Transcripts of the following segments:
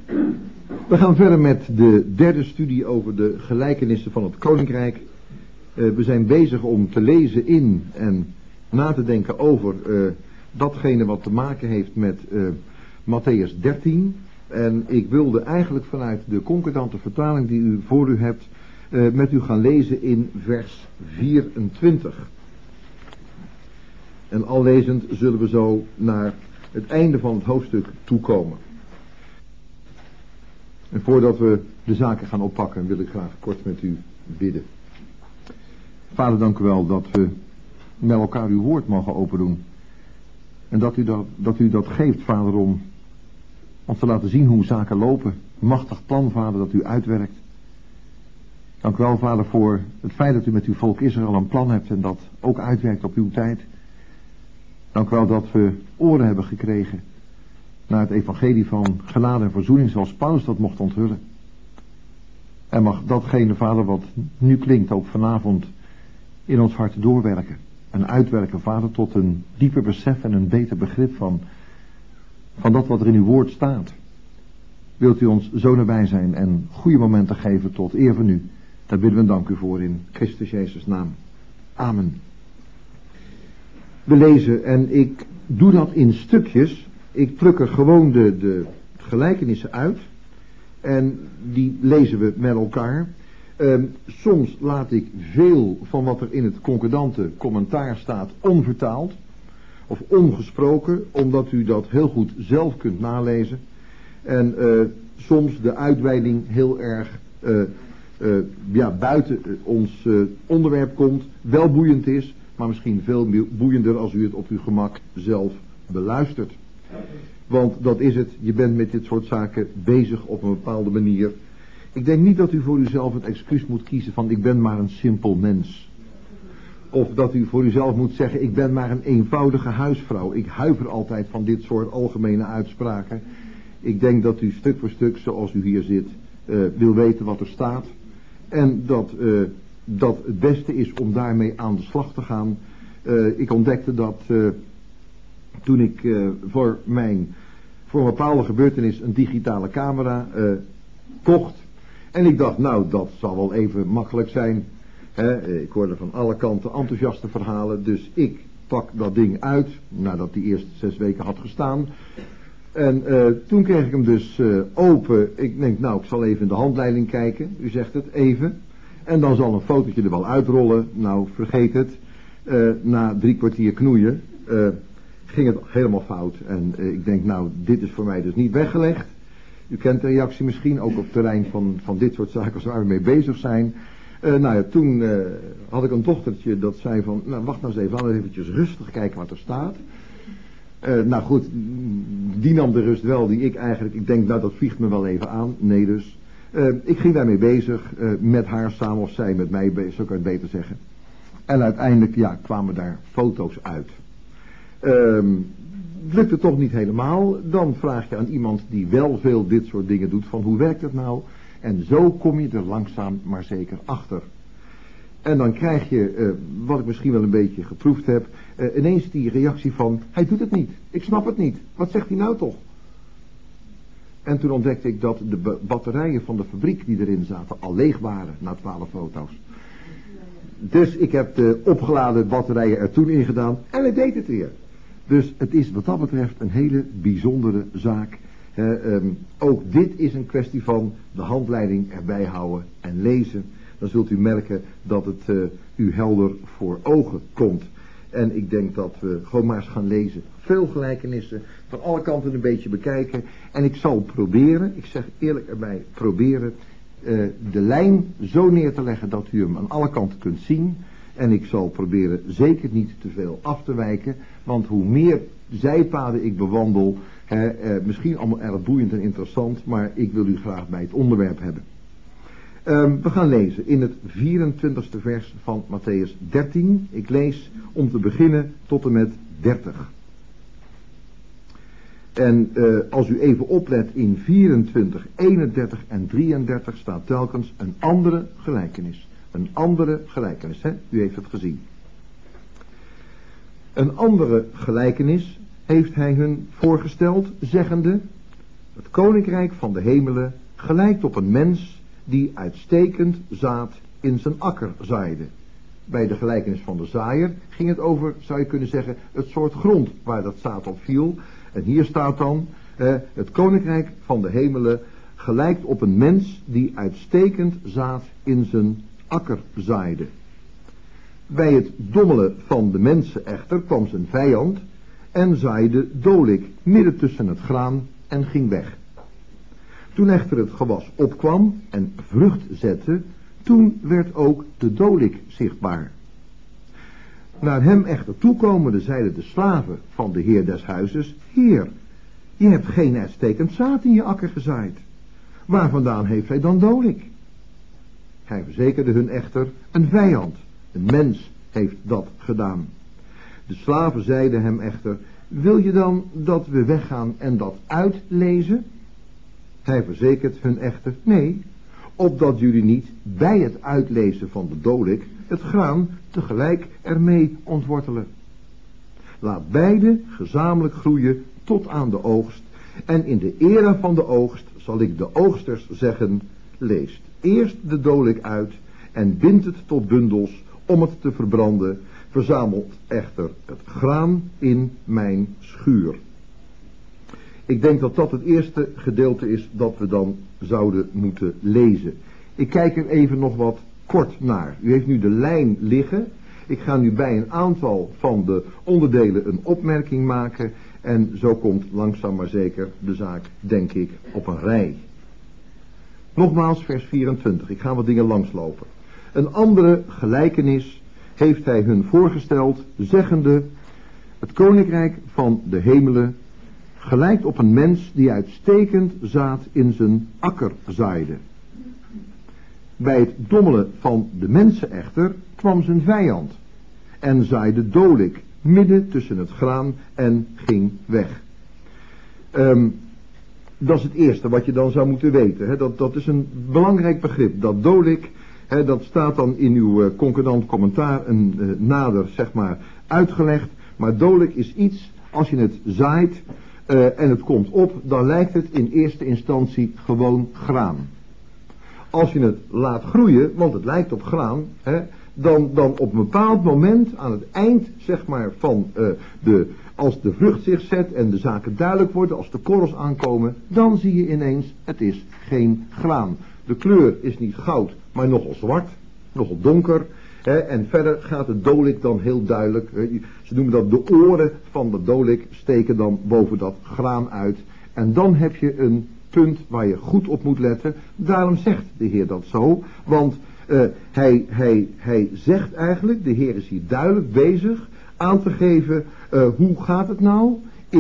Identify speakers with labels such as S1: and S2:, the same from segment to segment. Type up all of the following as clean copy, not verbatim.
S1: We gaan verder met de derde studie over de gelijkenissen van het Koninkrijk. We zijn bezig om te lezen in en na te denken over datgene wat te maken heeft met Matthäus 13. En ik wilde eigenlijk vanuit de concordante vertaling die u voor u hebt met u gaan lezen in vers 24. En al lezend zullen we zo naar het einde van het hoofdstuk toekomen. En voordat we de zaken gaan oppakken wil ik graag kort met u bidden. Vader, dank u wel dat we met elkaar uw woord mogen opendoen. En dat u dat geeft, Vader, om ons te laten zien hoe zaken lopen. Machtig plan, Vader, dat u uitwerkt. Dank u wel, Vader, voor het feit dat u met uw volk Israël een plan hebt en dat ook uitwerkt op uw tijd. Dank u wel dat we oren hebben gekregen naar het evangelie van genade en verzoening zoals Paulus dat mocht onthullen. En mag datgene, Vader, wat nu klinkt ook vanavond in ons hart doorwerken. En uitwerken, Vader, tot een dieper besef en een beter begrip van dat wat er in uw woord staat. Wilt u ons zo nabij zijn en goede momenten geven tot eer van u. Daar bidden we dank u voor in Christus Jezus' naam. Amen. We lezen en ik doe dat in stukjes. Ik pluk er gewoon de gelijkenissen uit. En die lezen we met elkaar. Soms laat ik veel van wat er in het concordante commentaar staat onvertaald. Of ongesproken. Omdat u dat heel goed zelf kunt nalezen. En soms de uitweiding heel erg buiten ons onderwerp komt. Wel boeiend is. Maar misschien veel boeiender als u het op uw gemak zelf beluistert. Want dat is het. Je bent met dit soort zaken bezig op een bepaalde manier. Ik denk niet dat u voor uzelf het excuus moet kiezen van ik ben maar een simpel mens. Of dat u voor uzelf moet zeggen ik ben maar een eenvoudige huisvrouw. Ik huiver altijd van dit soort algemene uitspraken. Ik denk dat u stuk voor stuk zoals u hier zit wil weten wat er staat. En dat het beste is om daarmee aan de slag te gaan. Ik ontdekte dat toen ik voor een bepaalde gebeurtenis een digitale camera kocht. En ik dacht, nou dat zal wel even makkelijk zijn. Ik hoorde van alle kanten enthousiaste verhalen. Dus ik pak dat ding uit, nadat die eerst 6 weken had gestaan. En toen kreeg ik hem dus open. Ik denk, nou ik zal even in de handleiding kijken. U zegt het, even. En dan zal een fotootje er wel uitrollen. Nou, vergeet het. Na 3 kwartier knoeien ging het helemaal fout. En ik denk, nou, dit is voor mij dus niet weggelegd. U kent de reactie misschien, ook op het terrein van dit soort zaken waar we mee bezig zijn. Toen had ik een dochtertje dat zei van, nou, wacht nou eens even, laten we eventjes rustig kijken wat er staat. Nou goed, die nam de rust wel, die ik denk, nou dat vliegt me wel even aan. Nee dus. Ik ging daarmee bezig, met haar samen of zij met mij bezig, zo kan je het beter zeggen. En uiteindelijk, kwamen daar foto's uit. Het lukte toch niet helemaal. Dan vraag je aan iemand die wel veel dit soort dingen doet, van hoe werkt het nou? En zo kom je er langzaam maar zeker achter. En dan krijg je, wat ik misschien wel een beetje geproefd heb, ineens die reactie van, hij doet het niet, ik snap het niet, wat zegt hij nou toch? En toen ontdekte ik dat de batterijen van de fabriek die erin zaten al leeg waren na 12 foto's. Dus ik heb de opgeladen batterijen er toen in gedaan en het deed het weer. Dus het is wat dat betreft een hele bijzondere zaak. Ook dit is een kwestie van de handleiding erbij houden en lezen. Dan zult u merken dat het u helder voor ogen komt. En ik denk dat we gewoon maar eens gaan lezen. Veel gelijkenissen, van alle kanten een beetje bekijken. En ik zal proberen, ik zeg eerlijk erbij, proberen de lijn zo neer te leggen dat u hem aan alle kanten kunt zien. En ik zal proberen zeker niet te veel af te wijken. Want hoe meer zijpaden ik bewandel, misschien allemaal erg boeiend en interessant, maar ik wil u graag bij het onderwerp hebben. We gaan lezen in het 24e vers van Matthäus 13. Ik lees om te beginnen tot en met 30. En als u even oplet in 24, 31 en 33 staat telkens een andere gelijkenis. Een andere gelijkenis, hè? U heeft het gezien. Een andere gelijkenis heeft hij hun voorgesteld, zeggende, Het koninkrijk van de hemelen gelijkt op een mens die uitstekend zaad in zijn akker zaaide. Bij de gelijkenis van de zaaier ging het over, zou je kunnen zeggen, het soort grond waar dat zaad op viel. En hier staat dan, het koninkrijk van de hemelen gelijkt op een mens die uitstekend zaad in zijn akker zaaide. Bij het dommelen van de mensen echter kwam zijn vijand en zaaide dolik midden tussen het graan en ging weg. Toen echter het gewas opkwam en vrucht zette, toen werd ook de dolik zichtbaar. Naar hem echter toekomende zeiden de slaven van de heer des huizes: Heer, je hebt geen uitstekend zaad in je akker gezaaid. Waar vandaan heeft hij dan dolik? Hij verzekerde hun echter: een vijand, een mens heeft dat gedaan. De slaven zeiden hem echter: wil je dan dat we weggaan en dat uitlezen? Hij verzekert hun echter: nee, opdat jullie niet bij het uitlezen van de dolik het graan tegelijk ermee ontwortelen. Laat beide gezamenlijk groeien tot aan de oogst, en in de era van de oogst zal ik de oogsters zeggen: leest eerst de dolik uit en bindt het tot bundels om het te verbranden, verzamelt echter het graan in mijn schuur. Ik denk dat dat het eerste gedeelte is dat we dan zouden moeten lezen. Ik kijk er even nog wat kort naar. U heeft nu de lijn liggen. Ik ga nu bij een aantal van de onderdelen een opmerking maken. En zo komt langzaam maar zeker de zaak, denk ik, op een rij. Nogmaals vers 24. Ik ga wat dingen langslopen. Een andere gelijkenis heeft hij hun voorgesteld, zeggende: het koninkrijk van de hemelen gelijkt op een mens die uitstekend zaad in zijn akker zaaide. Bij het dommelen van de mensen echter kwam zijn vijand en zaaide dolik midden tussen het graan en ging weg. Dat is het eerste wat je dan zou moeten weten. Hè. Dat is een belangrijk begrip. Dat dolik, hè, dat staat dan in uw concordant commentaar nader, zeg maar, uitgelegd. Maar dolik is iets, als je het zaait en het komt op, dan lijkt het in eerste instantie gewoon graan. Als je het laat groeien, want het lijkt op graan, hè, dan op een bepaald moment, aan het eind, zeg maar, van als de vrucht zich zet en de zaken duidelijk worden, als de korrels aankomen, dan zie je ineens, het is geen graan. De kleur is niet goud, maar nogal zwart, nogal donker. En verder gaat de dolik dan heel duidelijk, ze noemen dat de oren van de dolik steken dan boven dat graan uit. En dan heb je een punt waar je goed op moet letten. Daarom zegt de Heer dat zo, want hij zegt eigenlijk, de Heer is hier duidelijk bezig aan te geven, hoe gaat het nou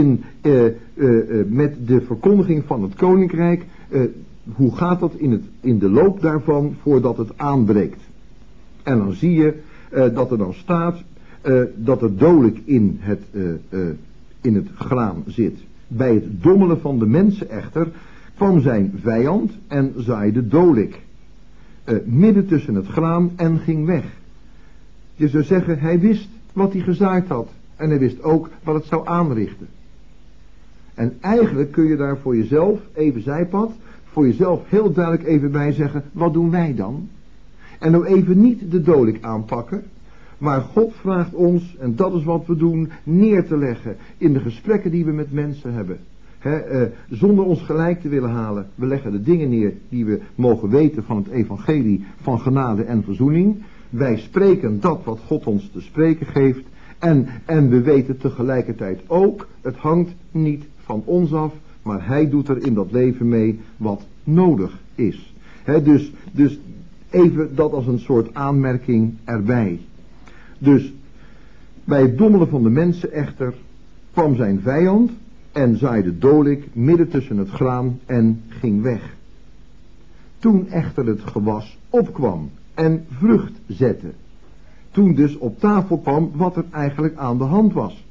S1: met de verkondiging van het koninkrijk, hoe gaat dat in de loop daarvan voordat het aanbreekt. En dan zie je dat er dan staat dat er dolik in het graan zit. Bij het dommelen van de mensen echter kwam zijn vijand en zaaide dolik midden tussen het graan en ging weg. Je zou zeggen, hij wist wat hij gezaaid had en hij wist ook wat het zou aanrichten. En eigenlijk kun je daar voor jezelf, even zijpad, voor jezelf heel duidelijk even bij zeggen: wat doen wij dan? En nou even niet de dolik aanpakken, maar God vraagt ons, en dat is wat we doen, neer te leggen in de gesprekken die we met mensen hebben. Zonder ons gelijk te willen halen. We leggen de dingen neer die we mogen weten van het evangelie van genade en verzoening. Wij spreken dat wat God ons te spreken geeft. En we weten tegelijkertijd ook, het hangt niet van ons af, maar hij doet er in dat leven mee wat nodig is. Dus even dat als een soort aanmerking erbij. Dus bij het dommelen van de mensen echter kwam zijn vijand en zaaide dolik midden tussen het graan en ging weg. Toen echter het gewas opkwam en vrucht zette, toen dus op tafel kwam wat er eigenlijk aan de hand was.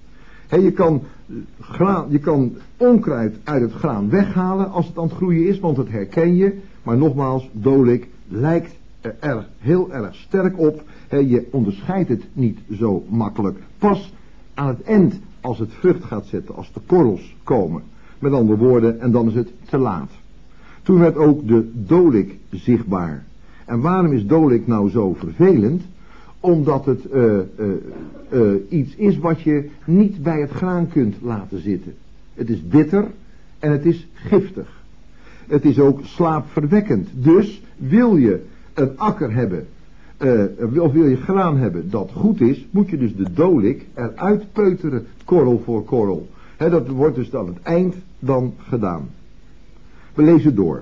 S1: Je kan onkruid uit het graan weghalen als het aan het groeien is, want dat herken je. Maar nogmaals, dolik lijkt er heel erg sterk op. Je onderscheidt het niet zo makkelijk. Pas aan het eind, als het vrucht gaat zetten, als de korrels komen, Met andere woorden, en dan is het te laat. Toen werd ook de dolik zichtbaar. En waarom is dolik nou zo vervelend? Omdat het iets is wat je niet bij het graan kunt laten zitten. Het is bitter en het is giftig. Het is ook slaapverwekkend. Dus wil je een akker hebben, of wil je graan hebben dat goed is, moet je dus de dolik eruit peuteren, korrel voor korrel. Dat wordt dus aan het eind dan gedaan. We lezen door.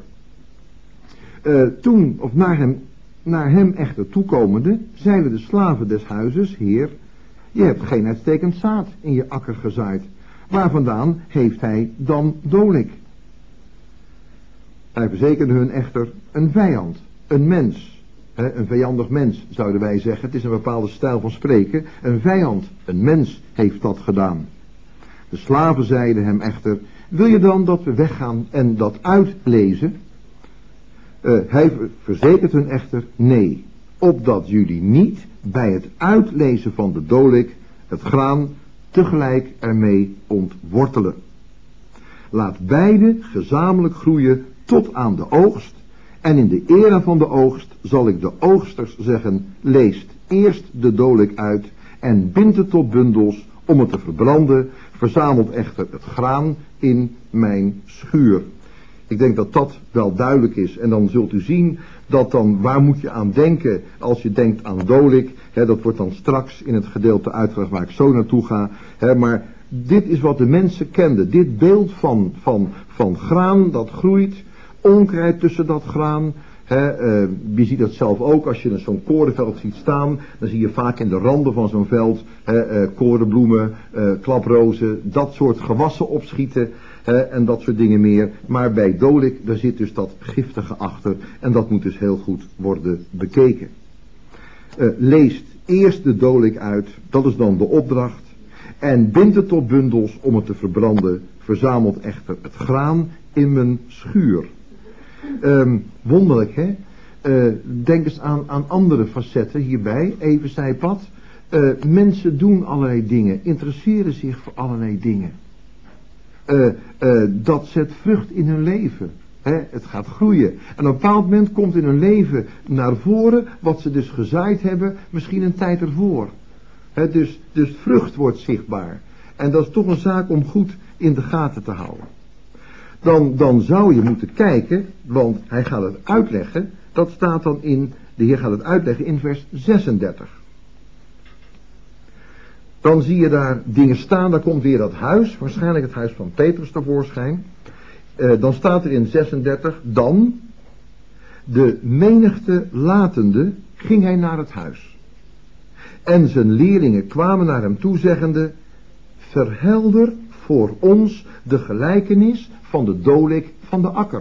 S1: Toen, of naar hem echter toekomende, zeiden de slaven des huizes: Heer, je hebt geen uitstekend zaad in je akker gezaaid. Waar vandaan heeft hij dan dolik? Hij verzekerde hun echter: een vijand, een mens, een vijandig mens zouden wij zeggen. Het is een bepaalde stijl van spreken. Een vijand, een mens heeft dat gedaan. De slaven zeiden hem echter: wil je dan dat we weggaan en dat uitlezen? Hij verzekert hun echter: nee, opdat jullie niet bij het uitlezen van de dolik het graan tegelijk ermee ontwortelen. Laat beide gezamenlijk groeien tot aan de oogst, en in de era van de oogst zal ik de oogsters zeggen: leest eerst de dolik uit en bindt het tot bundels om het te verbranden, verzamelt echter het graan in mijn schuur. Ik denk dat dat wel duidelijk is. En dan zult u zien dat dan, waar moet je aan denken als je denkt aan dolik. Dat wordt dan straks in het gedeelte uitgelegd waar ik zo naartoe ga. Maar dit is wat de mensen kenden. Dit beeld van graan dat groeit. Onkruid tussen dat graan. Je ziet dat zelf ook als je zo'n korenveld ziet staan. Dan zie je vaak in de randen van zo'n veld korenbloemen, klaprozen, dat soort gewassen opschieten. En dat soort dingen meer. Maar bij dolik, daar zit dus dat giftige achter. En dat moet dus heel goed worden bekeken. Leest eerst de dolik uit. Dat is dan de opdracht. En bindt het tot bundels om het te verbranden. Verzamelt echter het graan in mijn schuur. Wonderlijk, hè? Denk eens aan andere facetten hierbij. Even zijpad. Mensen doen allerlei dingen. Interesseren zich voor allerlei dingen. Dat zet vrucht in hun leven. Het gaat groeien. En op een bepaald moment komt in hun leven naar voren wat ze dus gezaaid hebben, misschien een tijd ervoor. Dus vrucht wordt zichtbaar. En dat is toch een zaak om goed in de gaten te houden. Dan zou je moeten kijken, want hij gaat het uitleggen. Dat staat dan de Heer gaat het uitleggen in vers 36. Dan zie je daar dingen staan, daar komt weer dat huis, waarschijnlijk het huis van Petrus tevoorschijn. Dan staat er in 36, dan, de menigte latende, ging hij naar het huis. En zijn leerlingen kwamen naar hem toe zeggende: verhelder voor ons de gelijkenis van de dolik van de akker.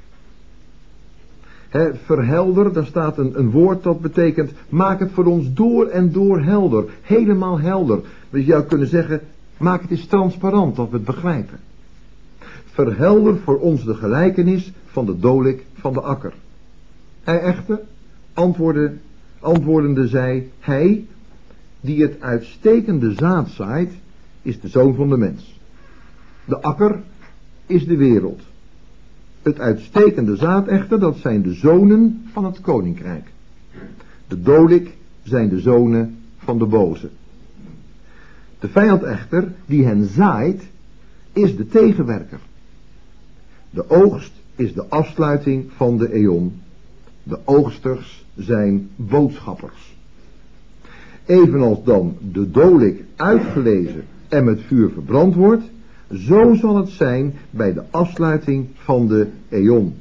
S1: Verhelder, daar staat een woord dat betekent: maak het voor ons door en door helder, helemaal helder. Dus je zou kunnen zeggen: maak het eens transparant, dat we het begrijpen. Verhelder voor ons de gelijkenis van de dolik van de akker. Hij echter, antwoordende zei: hij die het uitstekende zaad zaait, is de zoon van de mens. De akker is de wereld. Het uitstekende zaad echter, dat zijn de zonen van het koninkrijk. De dolik zijn de zonen van de boze. De vijand echter, die hen zaait, is de tegenwerker. De oogst is de afsluiting van de eon. De oogsters zijn boodschappers. Evenals dan de dolik uitgelezen en met vuur verbrand wordt, zo zal het zijn bij de afsluiting van de eon.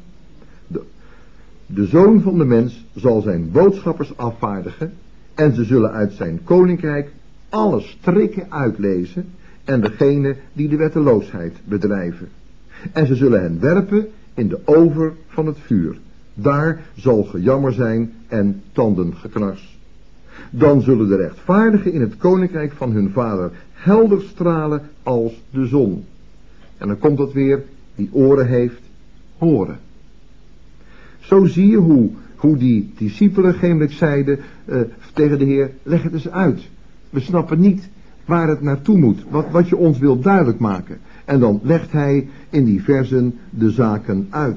S1: De zoon van de mens zal zijn boodschappers afvaardigen en ze zullen uit zijn koninkrijk alle strikken uitlezen en degene die de wetteloosheid bedrijven. En ze zullen hen werpen in de oven van het vuur. Daar zal gejammer zijn en tandengeknars. Dan zullen de rechtvaardigen in het koninkrijk van hun vader helder stralen als de zon. En dan komt dat weer: die oren heeft, horen. Zo zie je hoe die discipelen gemelijk zeiden tegen de Heer: leg het eens uit. We snappen niet waar het naartoe moet, wat je ons wilt duidelijk maken. En dan legt hij in die versen de zaken uit.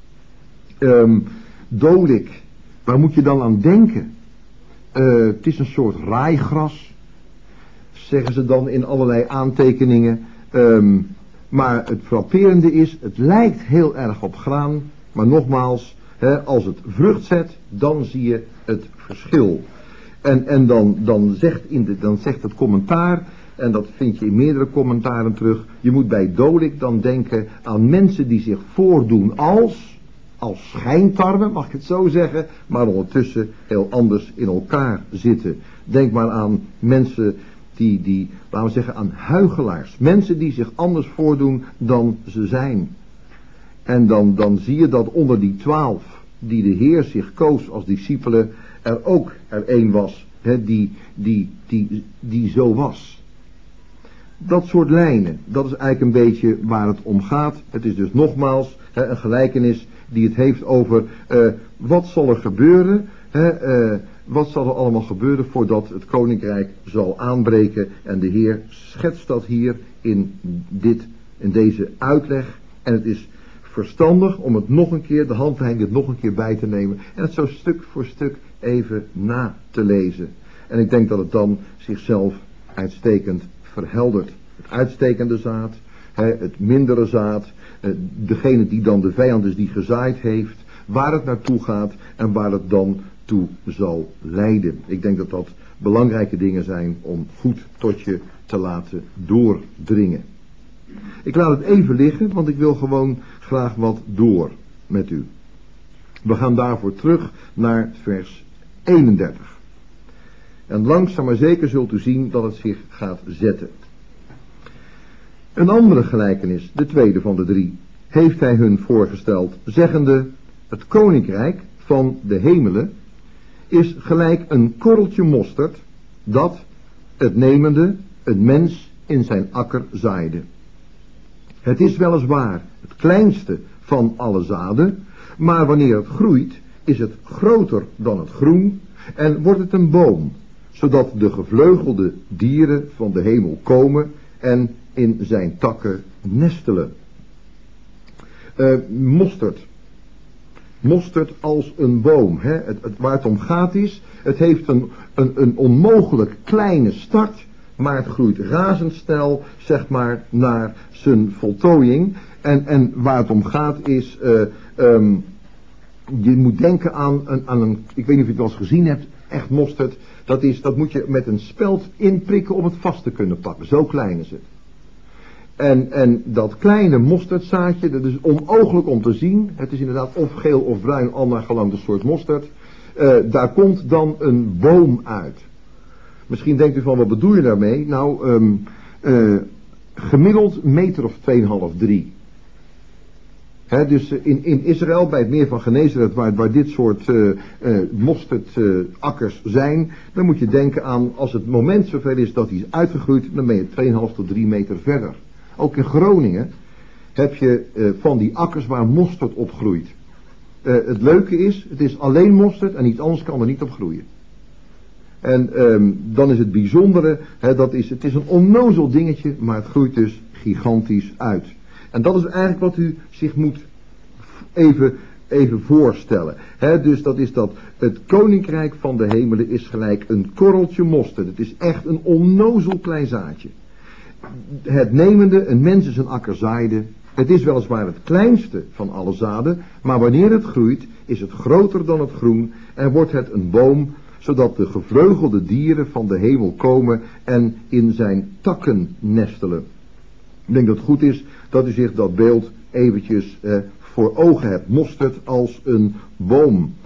S1: Dolik, waar moet je dan aan denken? Het is een soort raaigras, zeggen ze dan in allerlei aantekeningen. Maar het frapperende is, het lijkt heel erg op graan, maar nogmaals, als het vrucht zet, dan zie je het verschil. En dan zegt het commentaar, en dat vind je in meerdere commentaren terug, je moet bij Dolik dan denken aan mensen die zich voordoen als schijntarwe, mag ik het zo zeggen, maar ondertussen heel anders in elkaar zitten. Denk maar aan mensen die laten we zeggen, aan huichelaars. Mensen die zich anders voordoen dan ze zijn. En dan zie je dat onder die 12, die de Heer zich koos als discipelen, er ook één was, die zo was. Dat soort lijnen, dat is eigenlijk een beetje waar het om gaat. Het is dus nogmaals een gelijkenis die het heeft over wat zal er gebeuren, wat zal er allemaal gebeuren voordat het koninkrijk zal aanbreken. En de Heer schetst dat hier in deze uitleg. En het is verstandig om het nog een keer, de handleiding nog een keer bij te nemen. En het zo stuk voor stuk even na te lezen. En ik denk dat het dan zichzelf uitstekend verheldert. Het uitstekende zaad, het mindere zaad, degene die dan de vijand is die gezaaid heeft, waar het naartoe gaat en waar het dan toe zal leiden. Ik denk dat dat belangrijke dingen zijn om goed tot je te laten doordringen. Ik laat het even liggen, want ik wil gewoon graag wat door met u. We gaan daarvoor terug naar vers 31. En langzaam maar zeker zult u zien dat het zich gaat zetten. Een andere gelijkenis, de tweede van de 3, heeft hij hun voorgesteld, zeggende: het koninkrijk van de hemelen is gelijk een korreltje mosterd, dat, het nemende, een mens in zijn akker zaaide. Het is weliswaar het kleinste van alle zaden, maar wanneer het groeit, is het groter dan het groen en wordt het een boom, zodat de gevleugelde dieren van de hemel komen en in zijn takken nestelen. Mosterd als een boom. Waar het om gaat is, het heeft een onmogelijk kleine start, maar het groeit razendsnel, zeg maar, naar zijn voltooiing. En waar het om gaat is, je moet denken aan een, ik weet niet of je het wel eens gezien hebt, echt mosterd. Dat moet je met een speld inprikken om het vast te kunnen pakken. Zo klein is het. En dat kleine mosterdzaadje, dat is onooglijk om te zien. Het is inderdaad of geel of bruin, al naar gelang de soort mosterd. Daar komt dan een boom uit. Misschien denkt u van, wat bedoel je daarmee? Nou, gemiddeld meter of 2,5, 3. Dus in Israël, bij het meer van Genezeret, waar dit soort mosterdakkers zijn, dan moet je denken aan, als het moment zover is dat hij is uitgegroeid, dan ben je 2,5 tot 3 meter verder. Ook in Groningen heb je van die akkers waar mosterd op groeit. Het leuke is, het is alleen mosterd en iets anders kan er niet op groeien. En dan is het bijzondere, het is een onnozel dingetje, maar het groeit dus gigantisch uit. En dat is eigenlijk wat u zich moet even voorstellen. Dus dat is dat het koninkrijk van de hemelen is gelijk een korreltje mosterd. Het is echt een onnozel klein zaadje. Het nemende, een mens is een akker zaaide. Het is weliswaar het kleinste van alle zaden, maar wanneer het groeit, is het groter dan het groen en wordt het een boom, zodat de gevleugelde dieren van de hemel komen en in zijn takken nestelen. Ik denk dat het goed is dat u zich dat beeld eventjes voor ogen hebt. Mosterd als een boom.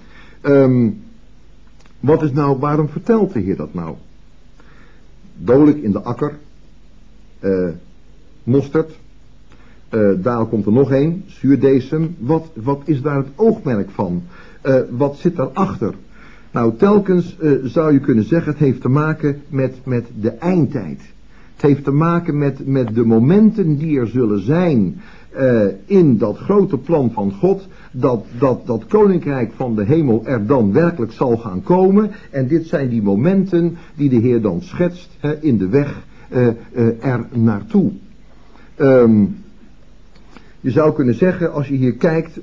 S1: Waarom vertelt de Heer dat nou? Dodelijk in de akker. Mosterd. Daar komt er nog een. Zuurdesem. Wat is daar het oogmerk van? Wat zit daarachter? Nou, telkens zou je kunnen zeggen, het heeft te maken met de eindtijd. Het heeft te maken met de momenten die er zullen zijn in dat grote plan van God, dat koninkrijk van de hemel er dan werkelijk zal gaan komen. En dit zijn die momenten die de Heer dan schetst in de weg er naartoe. Je zou kunnen zeggen, als je hier kijkt,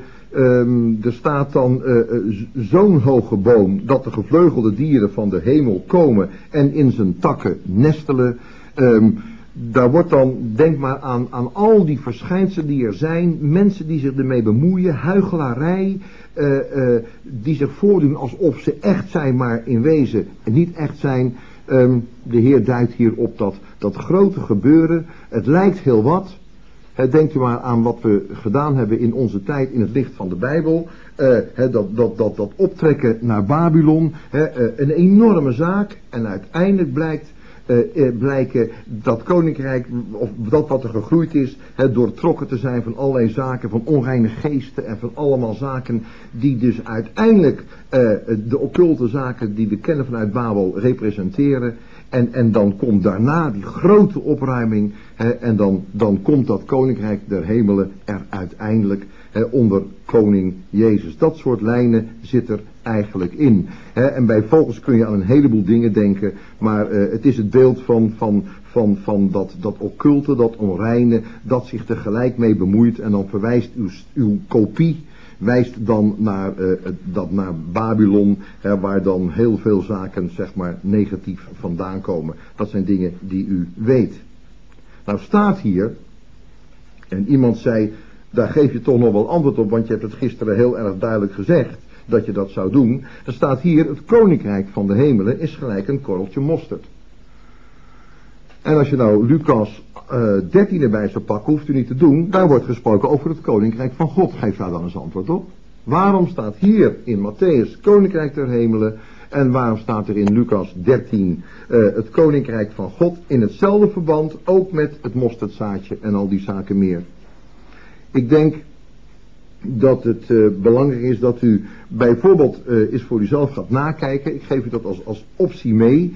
S1: er staat dan zo'n hoge boom dat de gevleugelde dieren van de hemel komen en in zijn takken nestelen. Daar wordt dan, denk maar aan al die verschijnselen die er zijn, mensen die zich ermee bemoeien, huichelarij, die zich voordoen alsof ze echt zijn, maar in wezen niet echt zijn. De Heer duidt hier op dat grote gebeuren. Het lijkt heel wat. Denkt u maar aan wat we gedaan hebben in onze tijd in het licht van de Bijbel. Dat optrekken naar Babylon. Een enorme zaak. En uiteindelijk blijken dat koninkrijk, of dat wat er gegroeid is, doortrokken te zijn van allerlei zaken, van onreine geesten en van allemaal zaken die dus uiteindelijk de occulte zaken die we kennen vanuit Babel representeren. En dan komt daarna die grote opruiming en dan komt dat koninkrijk der hemelen er uiteindelijk onder koning Jezus. Dat soort lijnen zit er eigenlijk in. En bij vogels kun je aan een heleboel dingen denken, maar het is het beeld van dat occulte, dat onreine, dat zich tegelijk mee bemoeit en dan verwijst uw kopie wijst dan naar Babylon, waar dan heel veel zaken, zeg maar, negatief vandaan komen. Dat zijn dingen die u weet. Nou staat hier, en iemand zei, daar geef je toch nog wel antwoord op, want je hebt het gisteren heel erg duidelijk gezegd, dat je dat zou doen. Er staat hier, het koninkrijk van de hemelen is gelijk een korreltje mosterd. En als je nou Lucas 13 erbij zou pakken, hoeft u niet te doen. Daar wordt gesproken over het koninkrijk van God. Geef daar dan eens antwoord op. Waarom staat hier in Matthäus koninkrijk der hemelen en waarom staat er in Lucas 13 het koninkrijk van God in hetzelfde verband, ook met het mosterdzaadje en al die zaken meer? Ik denk dat het belangrijk is dat u bijvoorbeeld eens voor uzelf gaat nakijken. Ik geef u dat als optie mee.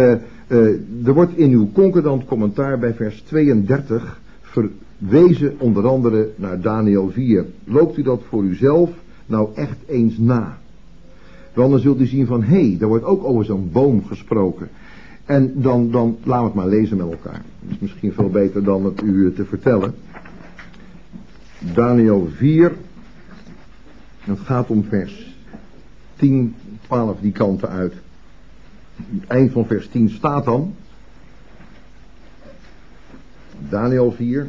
S1: Er wordt in uw concordant commentaar bij vers 32 verwezen onder andere naar Daniel 4. Loopt u dat voor uzelf nou echt eens na? Want dan zult u zien van, daar wordt ook over zo'n boom gesproken. En dan laten we het maar lezen met elkaar. Dat is misschien veel beter dan het u te vertellen. Daniel 4. Het gaat om vers 10, 12 die kanten uit. Het eind van vers 10 staat dan. Daniel 4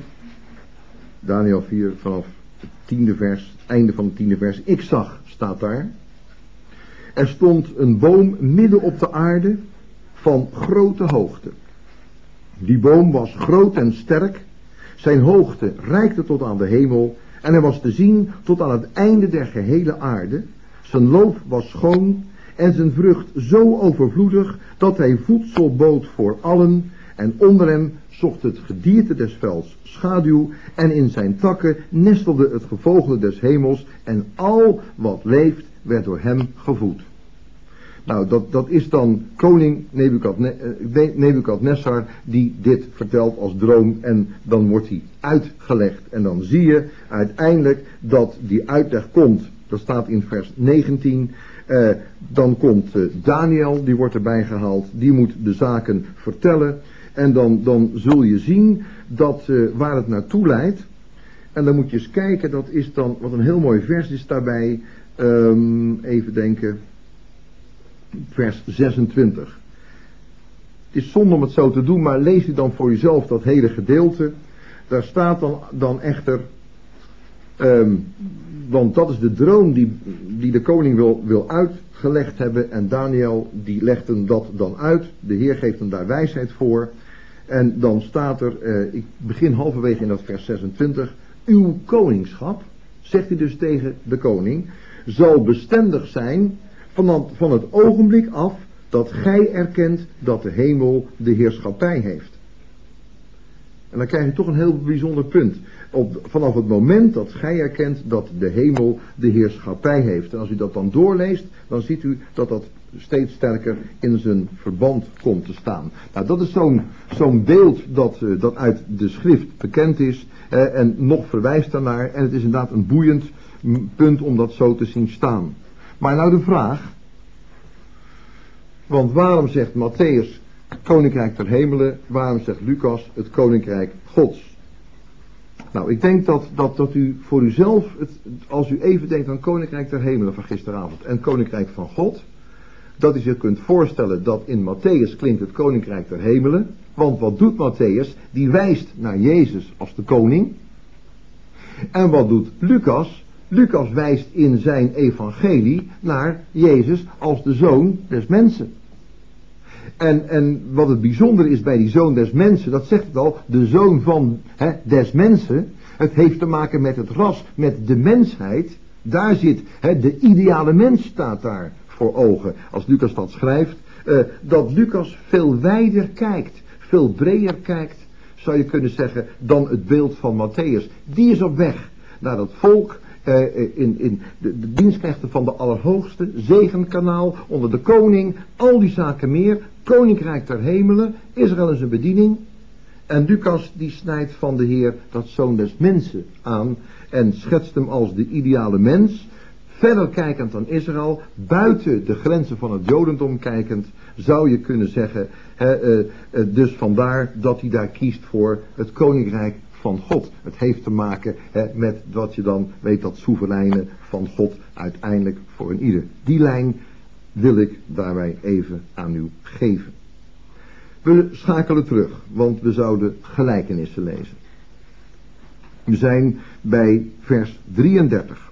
S1: vanaf het 10e vers, het einde van het 10e vers. Ik zag, staat daar. Er stond een boom midden op de aarde van grote hoogte. Die boom was groot en sterk. Zijn hoogte reikte tot aan de hemel. En hij was te zien tot aan het einde der gehele aarde. Zijn loop was schoon en zijn vrucht zo overvloedig dat hij voedsel bood voor allen. En onder hem zocht het gedierte des velds schaduw en in zijn takken nestelde het gevogel des hemels en al wat leeft werd door hem gevoed. Nou, dat is dan koning Nebukadnessar die dit vertelt als droom en dan wordt hij uitgelegd. En dan zie je uiteindelijk dat die uitleg komt, dat staat in vers 19, dan komt Daniel, die wordt erbij gehaald, die moet de zaken vertellen. En dan zul je zien dat waar het naartoe leidt. En dan moet je eens kijken, dat is dan, wat een heel mooi vers is daarbij, even denken, vers 26. Het is zonde om het zo te doen, maar lees u dan voor uzelf dat hele gedeelte. Daar staat dan echter, want dat is de droom die de koning wil uitgelegd hebben en Daniel die legt hem dat dan uit. De Heer geeft hem daar wijsheid voor. En dan staat er, ik begin halverwege in dat vers 26, uw koningschap, zegt hij dus tegen de koning, zal bestendig zijn van het ogenblik af dat gij erkent dat de hemel de heerschappij heeft. En dan krijg je toch een heel bijzonder punt. Vanaf het moment dat gij erkent dat de hemel de heerschappij heeft. En als u dat dan doorleest, dan ziet u dat dat steeds sterker in zijn verband komt te staan. Nou, dat is zo'n beeld dat uit de schrift bekend is en nog verwijst daarnaar. En het is inderdaad een boeiend punt om dat zo te zien staan. Maar nou de vraag, want waarom zegt Matthäus Koninkrijk der hemelen, waarom zegt Lucas het koninkrijk Gods? Nou, ik denk dat u voor uzelf, als u even denkt aan koninkrijk der hemelen van gisteravond en koninkrijk van God, dat u zich kunt voorstellen dat in Matthäus klinkt het koninkrijk der hemelen. Want wat doet Matthäus? Die wijst naar Jezus als de koning. En wat doet Lucas? Lucas wijst in zijn evangelie naar Jezus als de zoon des mensen. En wat het bijzondere is bij die zoon des mensen, dat zegt het al, de zoon van des mensen. Het heeft te maken met het ras, met de mensheid. Daar zit, de ideale mens staat daar voor ogen. Als Lucas dat schrijft, dat Lucas veel wijder kijkt, veel breder kijkt, zou je kunnen zeggen, dan het beeld van Matthäus. Die is op weg naar dat volk, in de dienstknechten van de Allerhoogste, zegenkanaal, onder de koning, al die zaken meer, koninkrijk der hemelen, Israël in zijn bediening. En Lucas die snijdt van de Heer dat zoon des mensen aan en schetst hem als de ideale mens, verder kijkend dan Israël, buiten de grenzen van het Jodendom kijkend, zou je kunnen zeggen, dus vandaar dat hij daar kiest voor het koninkrijk van God. Het heeft te maken met wat je dan weet, dat soevereine van God uiteindelijk voor een ieder. Die lijn wil ik daarbij even aan u geven. We schakelen terug, want we zouden gelijkenissen lezen. We zijn bij vers 33.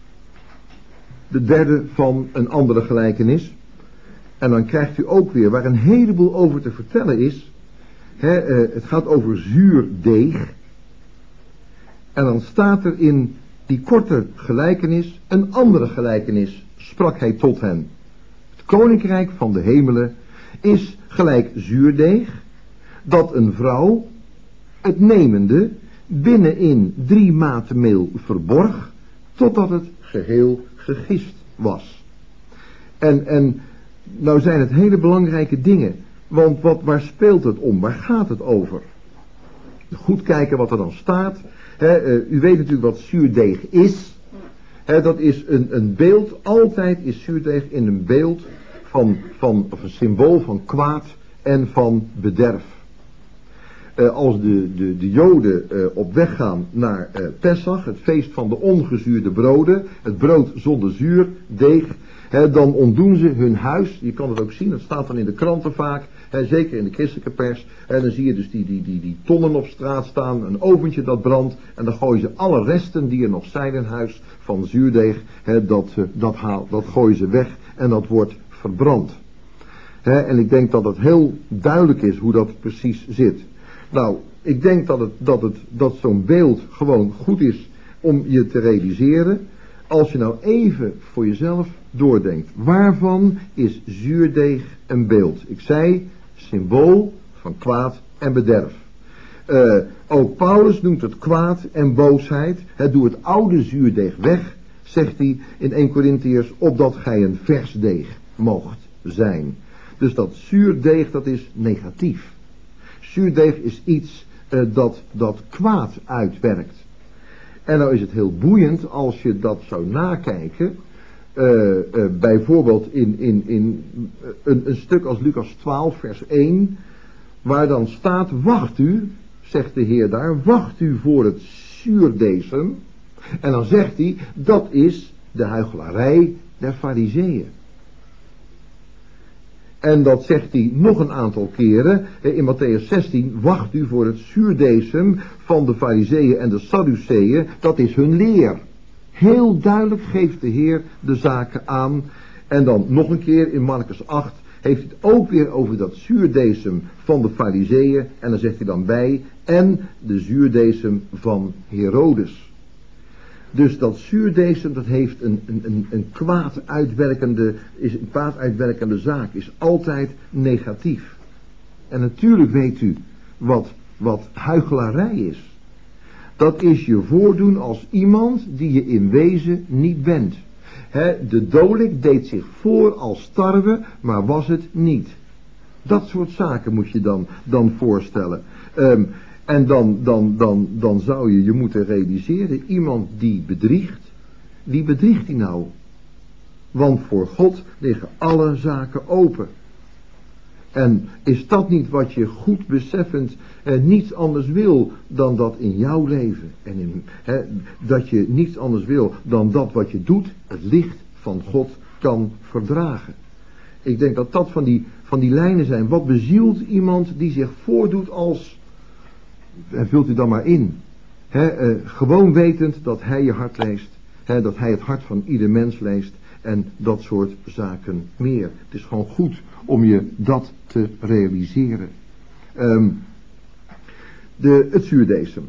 S1: De derde van een andere gelijkenis. En dan krijgt u ook weer, waar een heleboel over te vertellen is. Het gaat over zuur deeg. En dan staat er in die korte gelijkenis, een andere gelijkenis, sprak hij tot hen. Het koninkrijk van de hemelen is gelijk zuurdeeg, dat een vrouw, het nemende, binnenin 3 maten meel verborg, totdat het geheel gegist was. En nou zijn het hele belangrijke dingen, want waar speelt het om? Waar gaat het over? Goed kijken wat er dan staat. U weet natuurlijk wat zuurdeeg is. Dat is een beeld, altijd is zuurdeeg in een beeld of een symbool van kwaad en van bederf. Als de Joden op weg gaan naar Pesach, het feest van de ongezuurde broden, het brood zonder zuur, deeg, dan ontdoen ze hun huis. Je kan het ook zien, dat staat dan in de kranten vaak, zeker in de christelijke pers. Dan zie je dus die tonnen op straat staan, een oventje dat brandt, en dan gooien ze alle resten die er nog zijn in huis van zuurdeeg, dat gooien ze weg en dat wordt verbrand. En ik denk dat het heel duidelijk is hoe dat precies zit. Nou, ik denk dat zo'n beeld gewoon goed is om je te realiseren. Als je nou even voor jezelf doordenkt. Waarvan is zuurdeeg een beeld? Ik zei, symbool van kwaad en bederf. Ook Paulus noemt het kwaad en boosheid. Doe het oude zuurdeeg weg, zegt hij in 1 Korintiërs, opdat gij een vers deeg moogt zijn. Dus dat zuurdeeg, dat is negatief. Zuurdeeg is iets dat kwaad uitwerkt. En nou is het heel boeiend als je dat zou nakijken. Bijvoorbeeld in een stuk als Lucas 12 vers 1. Waar dan staat, wacht u, zegt de Heer daar, wacht u voor het zuurdeesem. En dan zegt hij, dat is de huichelarij der Farizeeën. En dat zegt hij nog een aantal keren. In Matthäus 16, wacht u voor het zuurdeesem van de Farizeeën en de Sadduceeën. Dat is hun leer. Heel duidelijk geeft de Heer de zaken aan. En dan nog een keer in Markus 8 heeft hij het ook weer over dat zuurdeesem van de Farizeeën. En dan zegt hij dan bij, en de zuurdeesem van Herodes. Dus dat zuurdeesem, dat heeft een kwaad uitwerkende zaak, is altijd negatief. En natuurlijk weet u wat huichelarij is. Dat is je voordoen als iemand die je in wezen niet bent. De dolik deed zich voor als tarwe, maar was het niet. Dat soort zaken moet je dan voorstellen. En dan zou je moeten realiseren, iemand die bedriegt, wie bedriegt hij nou? Want voor God liggen alle zaken open. En is dat niet wat je goed beseffend niets anders wil dan dat in jouw leven? En dat je niets anders wil dan dat wat je doet, het licht van God kan verdragen. Ik denk dat dat van die lijnen zijn. Wat bezielt iemand die zich voordoet als, en vult u dan maar in, gewoon wetend dat hij je hart leest, dat hij het hart van ieder mens leest en dat soort zaken meer. Het is gewoon goed om je dat te realiseren. Het zuurdesem.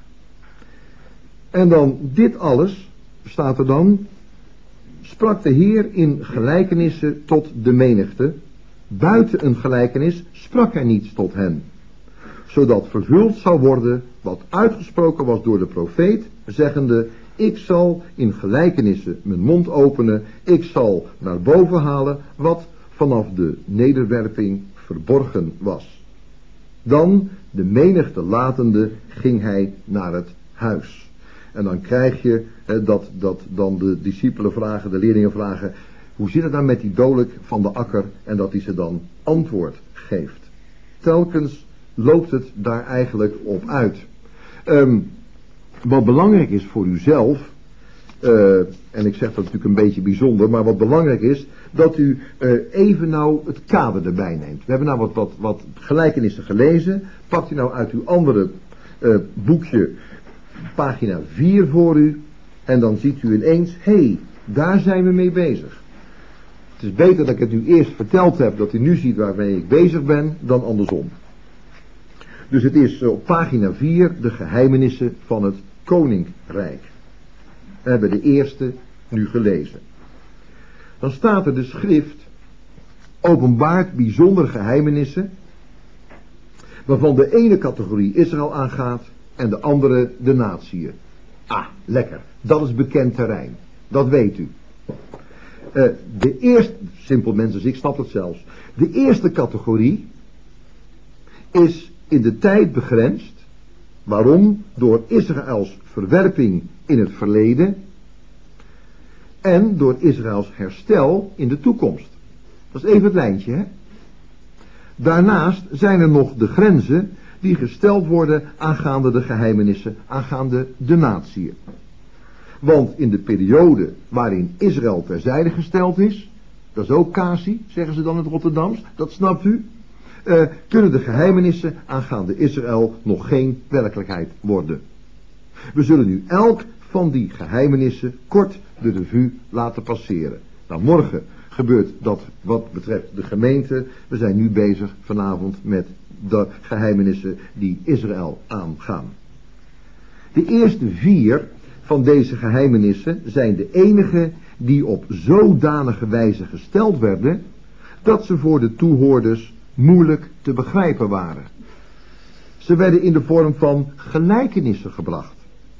S1: En dan dit alles, staat er dan, sprak de Heer in gelijkenissen tot de menigte. Buiten een gelijkenis sprak hij niets tot hen. Zodat vervuld zou worden wat uitgesproken was door de profeet, zeggende, ik zal in gelijkenissen mijn mond openen, ik zal naar boven halen wat vanaf de nederwerping verborgen was. Dan, de menigte latende, ging hij naar het huis. En dan krijg je dat dan de discipelen vragen, de leerlingen vragen, hoe zit het dan met die dolik van de akker? En dat hij ze dan antwoord geeft. Telkens loopt het daar eigenlijk op uit. Wat belangrijk is voor uzelf, en ik zeg dat natuurlijk een beetje bijzonder, maar wat belangrijk is, dat u even nou het kader erbij neemt. We hebben nou wat gelijkenissen gelezen. Pakt u nou uit uw andere boekje pagina 4 voor u, en dan ziet u ineens, hé, daar zijn we mee bezig. Het is beter dat ik het u eerst verteld heb, dat u nu ziet waarmee ik bezig ben, dan andersom. Dus het is op pagina 4 de geheimenissen van het koninkrijk. We hebben de eerste nu gelezen. Dan staat er de schrift openbaart bijzondere geheimenissen, waarvan de ene categorie Israël aangaat en de andere de natieën. Ah, lekker. Dat is bekend terrein. Dat weet u. De eerste, simpel mensen, ik snap het zelfs. De eerste categorie is in de tijd begrensd. Waarom? Door Israëls verwerping in het verleden en door Israëls herstel in de toekomst. Dat is even het lijntje, hè? Daarnaast zijn er nog de grenzen die gesteld worden aangaande de geheimenissen, aangaande de natieën. Want in de periode waarin Israël terzijde gesteld is, dat is ook Kasi, zeggen ze dan in het Rotterdams, dat snapt u, kunnen de geheimenissen aangaande Israël nog geen werkelijkheid worden. We zullen nu elk van die geheimenissen kort de revue laten passeren. Nou, morgen gebeurt dat wat betreft de gemeente. We zijn nu bezig vanavond met de geheimenissen die Israël aangaan. De eerste 4 van deze geheimenissen zijn de enige die op zodanige wijze gesteld werden, dat ze voor de toehoorders moeilijk te begrijpen waren. Ze werden in de vorm van gelijkenissen gebracht.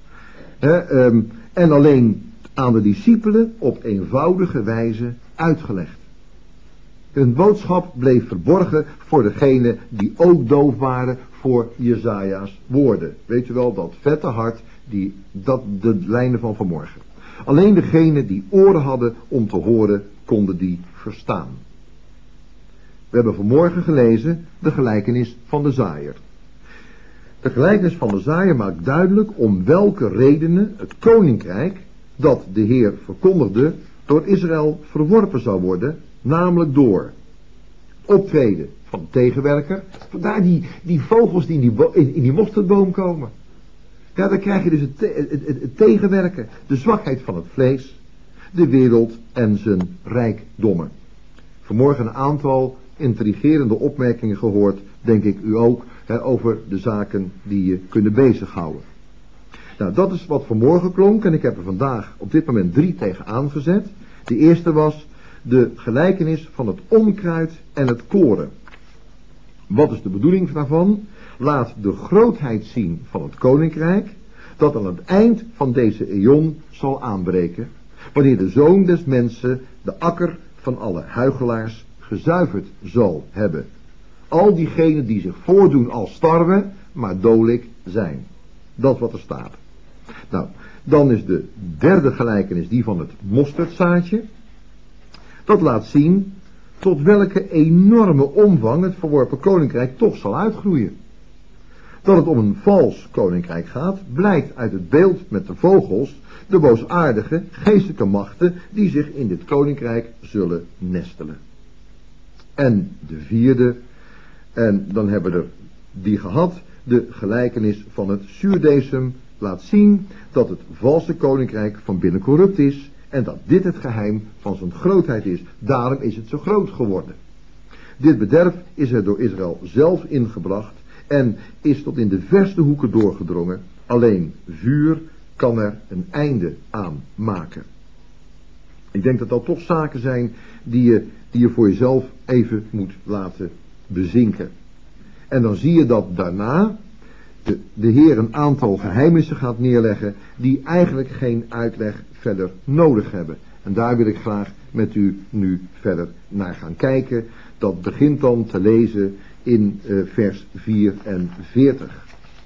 S1: En alleen aan de discipelen op eenvoudige wijze uitgelegd. Hun boodschap bleef verborgen voor degenen die ook doof waren voor Jesaja's woorden. Weet je wel, dat vette hart, de lijnen van vanmorgen. Alleen degenen die oren hadden om te horen, konden die verstaan. We hebben vanmorgen gelezen de gelijkenis van de zaaier. De gelijkenis van de zaaier maakt duidelijk om welke redenen het koninkrijk dat de Heer verkondigde door Israël verworpen zou worden, namelijk door optreden van tegenwerker. Vandaar die vogels die in die mosterdboom komen. Ja, dan krijg je dus het tegenwerken, de zwakheid van het vlees, de wereld en zijn rijkdommen. Vanmorgen een aantal intrigerende opmerkingen gehoord, denk ik u ook, over de zaken die je kunnen bezighouden. Nou, dat is wat vanmorgen klonk en ik heb er vandaag op dit moment 3 tegen aangezet. De eerste was de gelijkenis van het onkruid en het koren. Wat is de bedoeling daarvan? Laat de grootheid zien van het koninkrijk, dat aan het eind van deze eon zal aanbreken, wanneer de Zoon des Mensen de akker van alle huichelaars gezuiverd zal hebben. Al diegenen die zich voordoen als tarwe, maar doolik zijn. Dat wat er staat. Nou, dan is de derde gelijkenis die van het mosterdzaadje. Dat laat zien tot welke enorme omvang het verworpen koninkrijk toch zal uitgroeien. Dat het om een vals koninkrijk gaat, blijkt uit het beeld met de vogels, de boosaardige geestelijke machten die zich in dit koninkrijk zullen nestelen. En de vierde, en dan hebben we er die gehad, de gelijkenis van het zuurdesem laat zien dat het valse koninkrijk van binnen corrupt is en dat dit het geheim van zijn grootheid is. Daarom is het zo groot geworden. Dit bederf is er door Israël zelf ingebracht en is tot in de verste hoeken doorgedrongen. Alleen vuur kan er een einde aan maken. Ik denk dat dat toch zaken zijn die je voor jezelf even moet laten bezinken. En dan zie je dat daarna de Heer een aantal geheimnissen gaat neerleggen die eigenlijk geen uitleg verder nodig hebben. En daar wil ik graag met u nu verder naar gaan kijken. Dat begint dan te lezen in vers 44.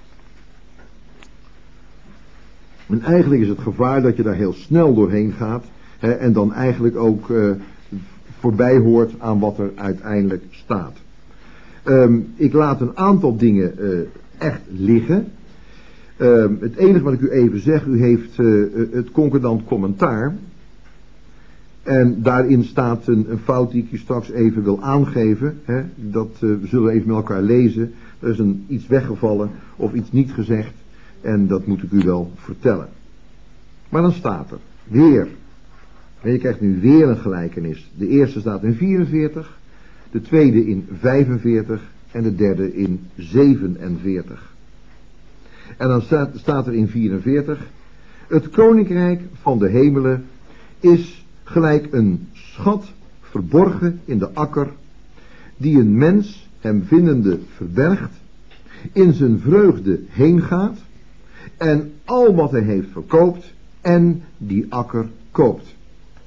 S1: En eigenlijk is het gevaar dat je daar heel snel doorheen gaat en dan eigenlijk ook voorbij hoort aan wat er uiteindelijk staat. Ik laat een aantal dingen echt liggen. Het enige wat ik u even zeg, u heeft het concordant commentaar. En daarin staat een fout die ik u straks even wil aangeven. Dat zullen we even met elkaar lezen. Er is iets weggevallen of iets niet gezegd. En dat moet ik u wel vertellen. Maar dan staat er weer. En je krijgt nu weer een gelijkenis. De eerste staat in 44. De tweede in 45. En de derde in 47. En dan staat er in 44. Het koninkrijk van de hemelen is gelijk een schat verborgen in de akker, die een mens hem vindende verbergt, in zijn vreugde heen gaat en al wat hij heeft verkoopt en die akker koopt.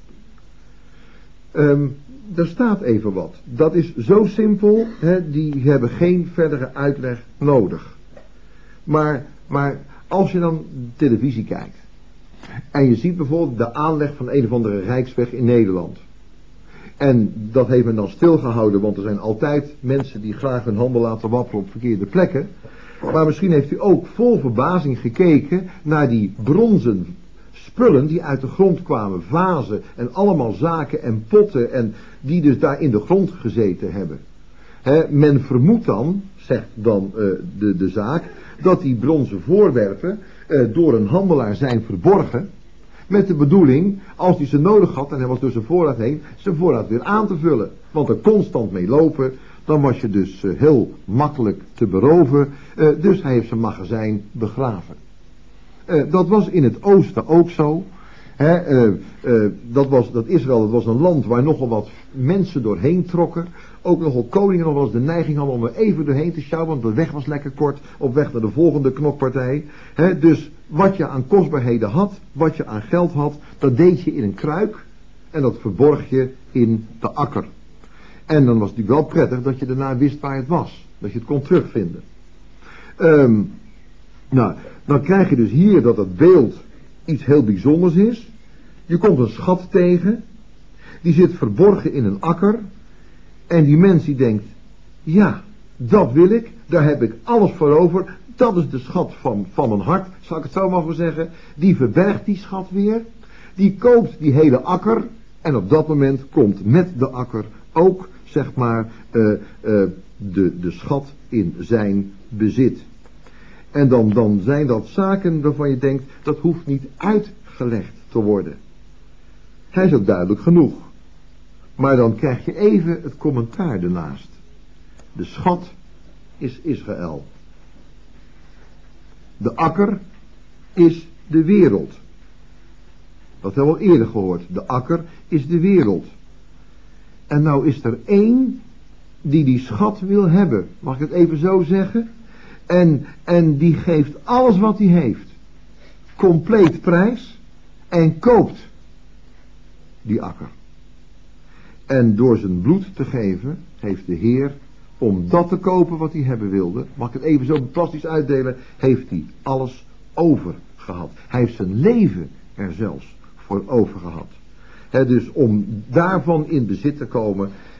S1: Daar staat even wat. Dat is zo simpel, die hebben geen verdere uitleg nodig. Maar als je dan televisie kijkt en je ziet bijvoorbeeld de aanleg van een of andere rijksweg in Nederland. En dat heeft men dan stilgehouden, want er zijn altijd mensen die graag hun handen laten wapperen op verkeerde plekken. Maar misschien heeft u ook vol verbazing gekeken naar die bronzen spullen die uit de grond kwamen, vazen en allemaal zaken en potten en die dus daar in de grond gezeten hebben. Men vermoedt dan, zegt dan de zaak, dat die bronzen voorwerpen door een handelaar zijn verborgen, met de bedoeling, als hij ze nodig had en hij was door zijn voorraad heen, zijn voorraad weer aan te vullen. Want er constant mee lopen, dan was je dus heel makkelijk te beroven. Dus hij heeft zijn magazijn begraven. Dat was in het oosten ook zo. Dat Israël, dat was een land waar nogal wat mensen doorheen trokken. Ook nogal koningen nog wel eens de neiging hadden om er even doorheen te sjouwen, want de weg was lekker kort, op weg naar de volgende knokpartij. Dus wat je aan kostbaarheden had, wat je aan geld had, dat deed je in een kruik en dat verborg je in de akker. En dan was het natuurlijk wel prettig dat je daarna wist waar het was, dat je het kon terugvinden. Dan krijg je dus hier dat het beeld iets heel bijzonders is. Je komt een schat tegen, die zit verborgen in een akker. En die mens die denkt, ja, dat wil ik, daar heb ik alles voor over. Dat is de schat van mijn hart, zal ik het zo mogen zeggen. Die verbergt die schat weer. Die koopt die hele akker. En op dat moment komt met de akker ook, zeg maar, de schat in zijn bezit. En dan zijn dat zaken waarvan je denkt, dat hoeft niet uitgelegd te worden. Hij is ook duidelijk genoeg. Maar dan krijg je even het commentaar ernaast. De schat is Israël. De akker is de wereld. Dat hebben we al eerder gehoord. De akker is de wereld. En nou is er één die schat wil hebben. Mag ik het even zo zeggen? En die geeft alles wat hij heeft. Compleet prijs. En koopt die akker. En door zijn bloed te geven, heeft de Heer, om dat te kopen wat hij hebben wilde, mag ik het even zo plastisch uitdelen, heeft hij alles over gehad. Hij heeft zijn leven er zelfs voor over gehad. Dus om daarvan in bezit te komen,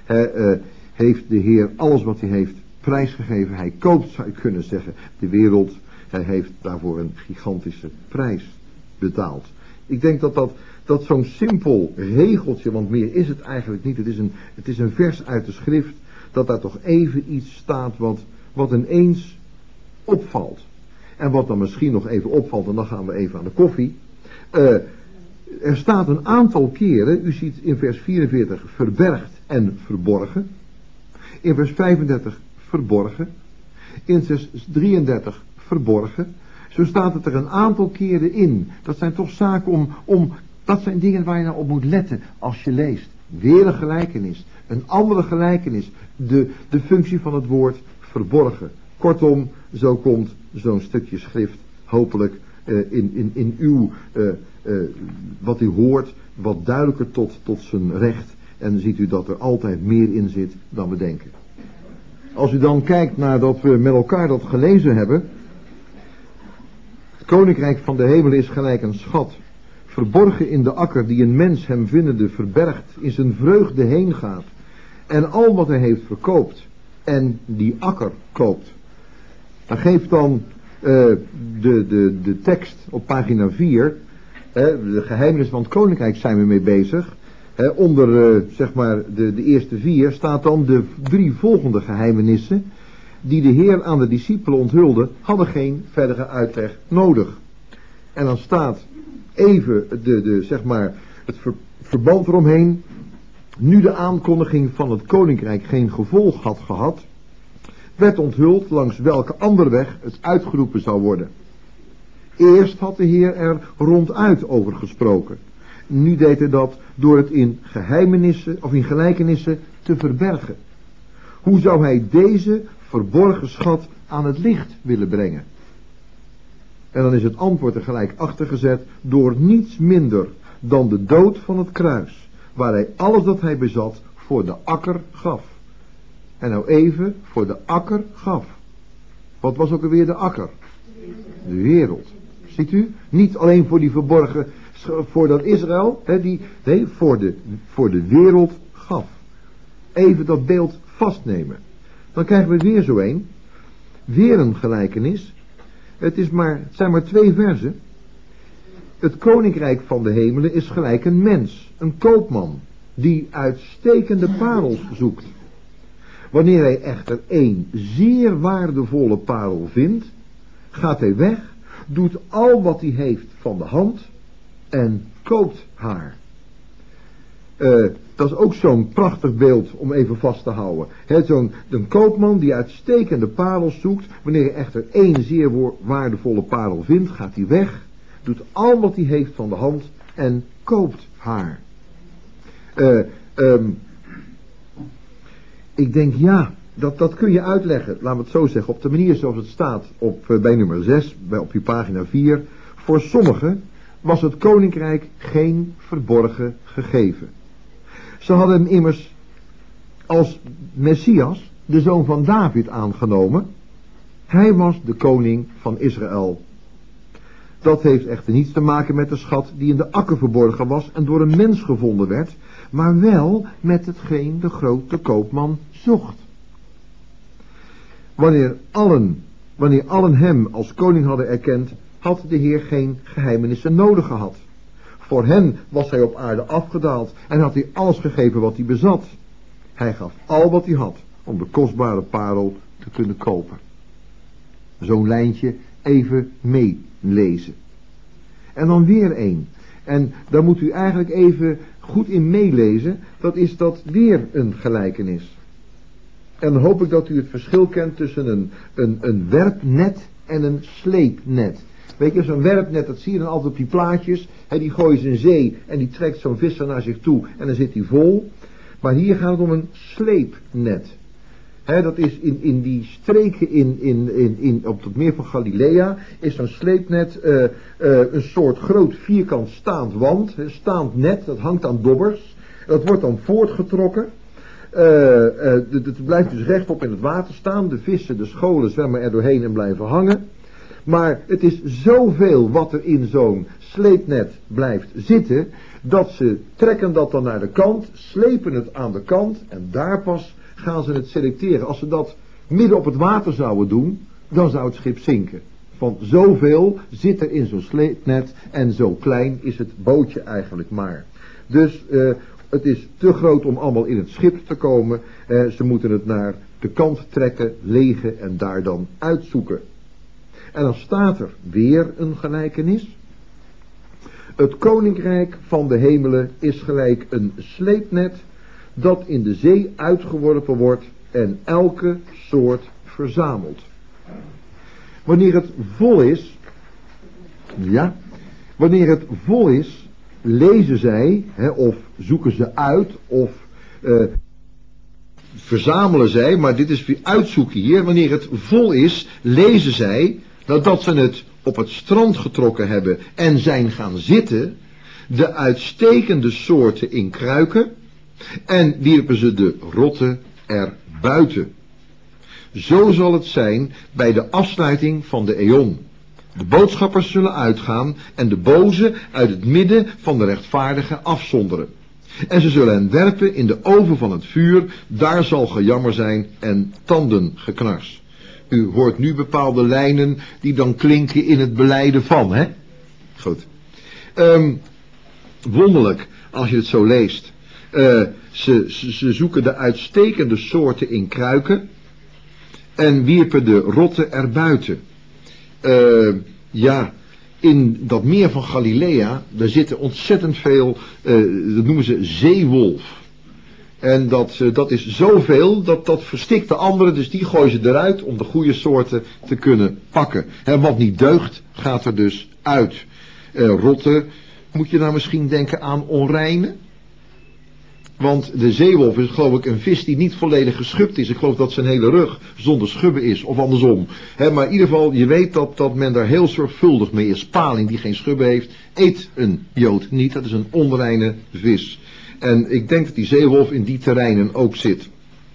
S1: heeft de Heer alles wat hij heeft prijsgegeven. Hij koopt, zou je kunnen zeggen, de wereld. Hij heeft daarvoor een gigantische prijs betaald. Ik denk dat zo'n simpel regeltje, want meer is het eigenlijk niet. Het is een vers uit de schrift, dat daar toch even iets staat wat ineens opvalt. En wat dan misschien nog even opvalt, en dan gaan we even aan de koffie. Er staat een aantal keren, u ziet in vers 44 verbergd en verborgen. In vers 35 verborgen. In vers 33 verborgen. Zo staat het er een aantal keren in. Dat zijn toch zaken dat zijn dingen waar je nou op moet letten als je leest. Weer een gelijkenis. Een andere gelijkenis. De functie van het woord verborgen. Kortom, zo komt zo'n stukje schrift hopelijk in uw, wat u hoort, wat duidelijker tot zijn recht. En dan ziet u dat er altijd meer in zit dan we denken. Als u dan kijkt naar dat we met elkaar dat gelezen hebben. Het koninkrijk van de hemel is gelijk een schat, verborgen in de akker die een mens hem vindende verbergt, in zijn vreugde heen gaat en al wat hij heeft verkoopt en die akker koopt. Dan geeft dan de tekst op pagina 4, de geheimenis van het koninkrijk zijn we mee bezig. Onder zeg maar de eerste 4 staat dan de 3 volgende geheimenissen die de Heer aan de discipelen onthulde, hadden geen verdere uitleg nodig. En dan staat even zeg maar het verband eromheen. Nu de aankondiging van het koninkrijk geen gevolg had gehad, werd onthuld langs welke andere weg het uitgeroepen zou worden. Eerst had de Heer er ronduit over gesproken. Nu deed hij dat door het in geheimenissen of in gelijkenissen te verbergen. Hoe zou hij deze verborgen schat aan het licht willen brengen? En dan is het antwoord er gelijk achter gezet door niets minder dan de dood van het kruis, waar hij alles dat hij bezat voor de akker gaf. En nou even voor de akker gaf. Wat was ook alweer de akker? De wereld. Ziet u? Niet alleen voor die verborgen, voor dat Israël, voor de wereld gaf. Even dat beeld vastnemen. Dan krijgen we weer zo een. Weer een gelijkenis. Het zijn maar 2 verzen. Het koninkrijk van de hemelen is gelijk een mens, een koopman, die uitstekende parels zoekt. Wanneer hij echter 1 zeer waardevolle parel vindt, gaat hij weg, doet al wat hij heeft van de hand en koopt haar. Dat is ook zo'n prachtig beeld om even vast te houden. Een koopman die uitstekende parels zoekt. Wanneer hij echter 1 zeer waardevolle parel vindt, gaat hij weg, doet al wat hij heeft van de hand en koopt haar. Ik denk ja, dat kun je uitleggen, laten we het zo zeggen, op de manier zoals het staat bij nummer 6, op uw pagina 4. Voor sommigen was het koninkrijk geen verborgen gegeven. Ze hadden hem immers als Messias, de zoon van David, aangenomen. Hij was de koning van Israël. Dat heeft echter niets te maken met de schat die in de akker verborgen was en door een mens gevonden werd, maar wel met hetgeen de grote koopman zocht. Wanneer allen hem als koning hadden erkend, had de Heer geen geheimenissen nodig gehad. Voor hen was hij op aarde afgedaald en had hij alles gegeven wat hij bezat. Hij gaf al wat hij had om de kostbare parel te kunnen kopen. Zo'n lijntje even meelezen. En dan weer een. En daar moet u eigenlijk even goed in meelezen. Dat is dat weer een gelijkenis. En dan hoop ik dat u het verschil kent tussen een werpnet en een sleepnet. Weet je, zo'n werpnet, dat zie je dan altijd op die plaatjes. Die gooien ze in zee en die trekt zo'n visser naar zich toe en dan zit hij vol. Maar hier gaat het om een sleepnet. Dat is in die streken op het meer van Galilea is zo'n sleepnet een soort groot vierkant staand net, dat hangt aan dobbers. Dat wordt dan voortgetrokken. Het blijft dus rechtop in het water staan. De vissen, de scholen zwemmen er doorheen en blijven hangen. Maar het is zoveel wat er in zo'n sleepnet blijft zitten, dat ze trekken dat dan naar de kant, slepen het aan de kant en daar pas gaan ze het selecteren. Als ze dat midden op het water zouden doen, dan zou het schip zinken. Want zoveel zit er in zo'n sleepnet en zo klein is het bootje eigenlijk maar. Dus het is te groot om allemaal in het schip te komen. Ze moeten het naar de kant trekken, legen en daar dan uitzoeken. En dan staat er weer een gelijkenis. Het koninkrijk van de hemelen is gelijk een sleepnet dat in de zee uitgeworpen wordt en elke soort verzamelt. Wanneer het vol is, wanneer het vol is, lezen zij, of zoeken ze uit, of verzamelen zij, maar dit is weer uitzoeken hier. Wanneer het vol is, lezen zij, nadat ze het op het strand getrokken hebben en zijn gaan zitten, de uitstekende soorten in kruiken en wierpen ze de rotte er buiten. Zo zal het zijn bij de afsluiting van de eon. De boodschappers zullen uitgaan en de boze uit het midden van de rechtvaardigen afzonderen. En ze zullen hen werpen in de oven van het vuur, daar zal gejammer zijn en tandengeknars. U hoort nu bepaalde lijnen die dan klinken in het belijden van, hè? Goed. Wonderlijk, als je het zo leest. Ze zoeken de uitstekende soorten in kruiken en wierpen de rotte erbuiten. In dat meer van Galilea, daar zitten ontzettend veel, dat noemen ze zeewolf. En dat is zoveel, dat verstikt de anderen, dus die gooien ze eruit om de goede soorten te kunnen pakken. En wat niet deugt, gaat er dus uit. Rotte, moet je nou misschien denken aan onreine? Want de zeewolf is geloof ik een vis die niet volledig geschubd is. Ik geloof dat zijn hele rug zonder schubben is, of andersom. Maar in ieder geval, je weet dat men daar heel zorgvuldig mee is. Paling die geen schubben heeft, eet een Jood niet. Dat is een onreine vis. En ik denk dat die zeewolf in die terreinen ook zit.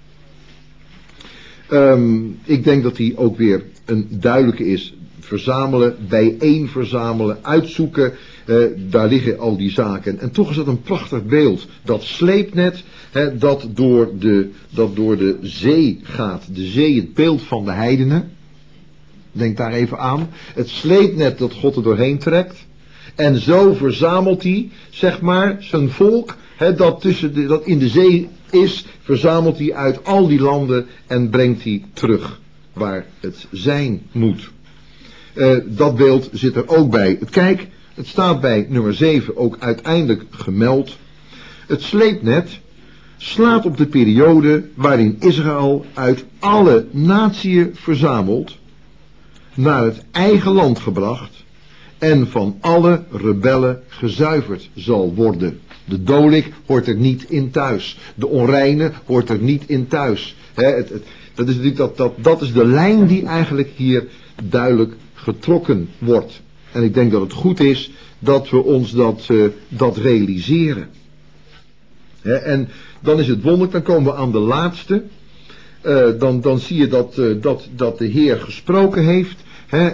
S1: Ik denk dat die ook weer een duidelijke is. Verzamelen, bijeen verzamelen, uitzoeken, daar liggen al die zaken. En toch is dat een prachtig beeld. Dat sleepnet, dat door de zee gaat. De zee, het beeld van de heidenen. Denk daar even aan. Het sleepnet dat God er doorheen trekt. En zo verzamelt hij, zeg maar, zijn volk, dat in de zee is, verzamelt hij uit al die landen en brengt hij terug waar het zijn moet. Dat beeld zit er ook bij. Kijk, het staat bij nummer 7 ook uiteindelijk gemeld. Het sleepnet slaat op de periode waarin Israël uit alle natieën verzameld, naar het eigen land gebracht en van alle rebellen gezuiverd zal worden. De dolik hoort er niet in thuis. De onreine hoort er niet in thuis. Dat is de lijn die eigenlijk hier duidelijk getrokken wordt. En ik denk dat het goed is dat we ons dat realiseren. En dan is het wonderlijk, dan komen we aan de laatste. Dan zie je dat de Heer gesproken heeft.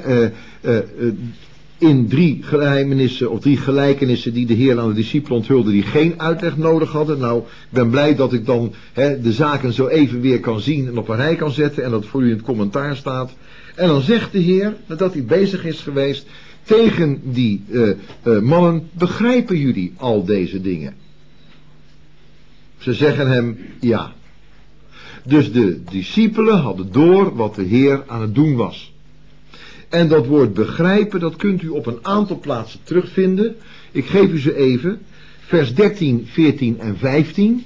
S1: In 3 gelijkenissen of 3 gelijkenissen die de Heer aan de discipelen onthulde, die geen uitleg nodig hadden. Nou, ik ben blij dat ik dan de zaken zo even weer kan zien en op een rij kan zetten en dat voor u in het commentaar staat. En dan zegt de Heer, nadat hij bezig is geweest, tegen die mannen: begrijpen jullie al deze dingen? Ze zeggen hem ja. Dus de discipelen hadden door wat de Heer aan het doen was. En dat woord begrijpen, dat kunt u op een aantal plaatsen terugvinden. Ik geef u ze even. Vers 13, 14 en 15.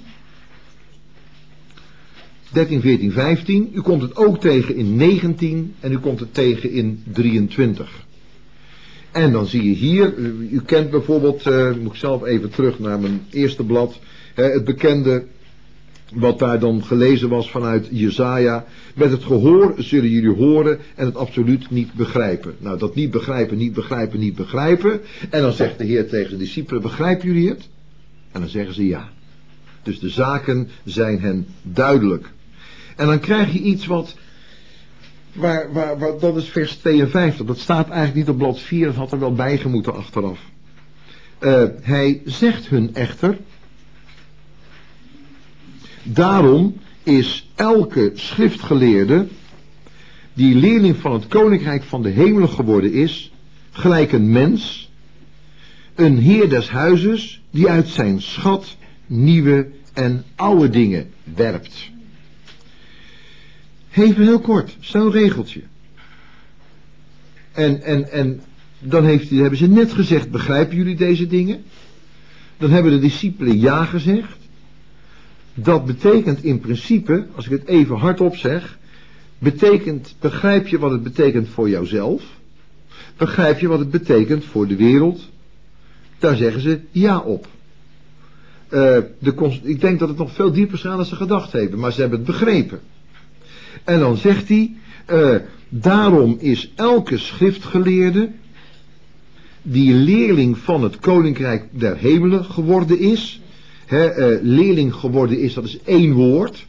S1: 13, 14, 15. U komt het ook tegen in 19 en u komt het tegen in 23. En dan zie je hier, u kent bijvoorbeeld, moet ik zelf even terug naar mijn eerste blad, het bekende wat daar dan gelezen was vanuit Jesaja: met het gehoor zullen jullie horen en het absoluut niet begrijpen. Nou, dat niet begrijpen, niet begrijpen, niet begrijpen. En dan zegt de Heer tegen de discipelen: begrijpen jullie het? En dan zeggen ze ja. Dus de zaken zijn hen duidelijk. En dan krijg je iets wat Dat is vers 52. Dat staat eigenlijk niet op blad 4, dat had er wel bijgemoeten achteraf. Hij zegt hun echter: daarom is elke schriftgeleerde die leerling van het koninkrijk van de hemelen geworden is, gelijk een mens, een heer des huizes, die uit zijn schat nieuwe en oude dingen werpt. Even heel kort, zo'n regeltje. En dan hebben ze net gezegd: begrijpen jullie deze dingen? Dan hebben de discipelen ja gezegd. Dat betekent in principe, als ik het even hardop zeg, begrijp je wat het betekent voor jouzelf? Begrijp je wat het betekent voor de wereld? Daar zeggen ze ja op. Ik denk dat het nog veel dieper staat dan ze gedacht hebben, maar ze hebben het begrepen. En dan zegt hij: daarom is elke schriftgeleerde die leerling van het koninkrijk der hemelen geworden is. Leerling geworden is, dat is één woord.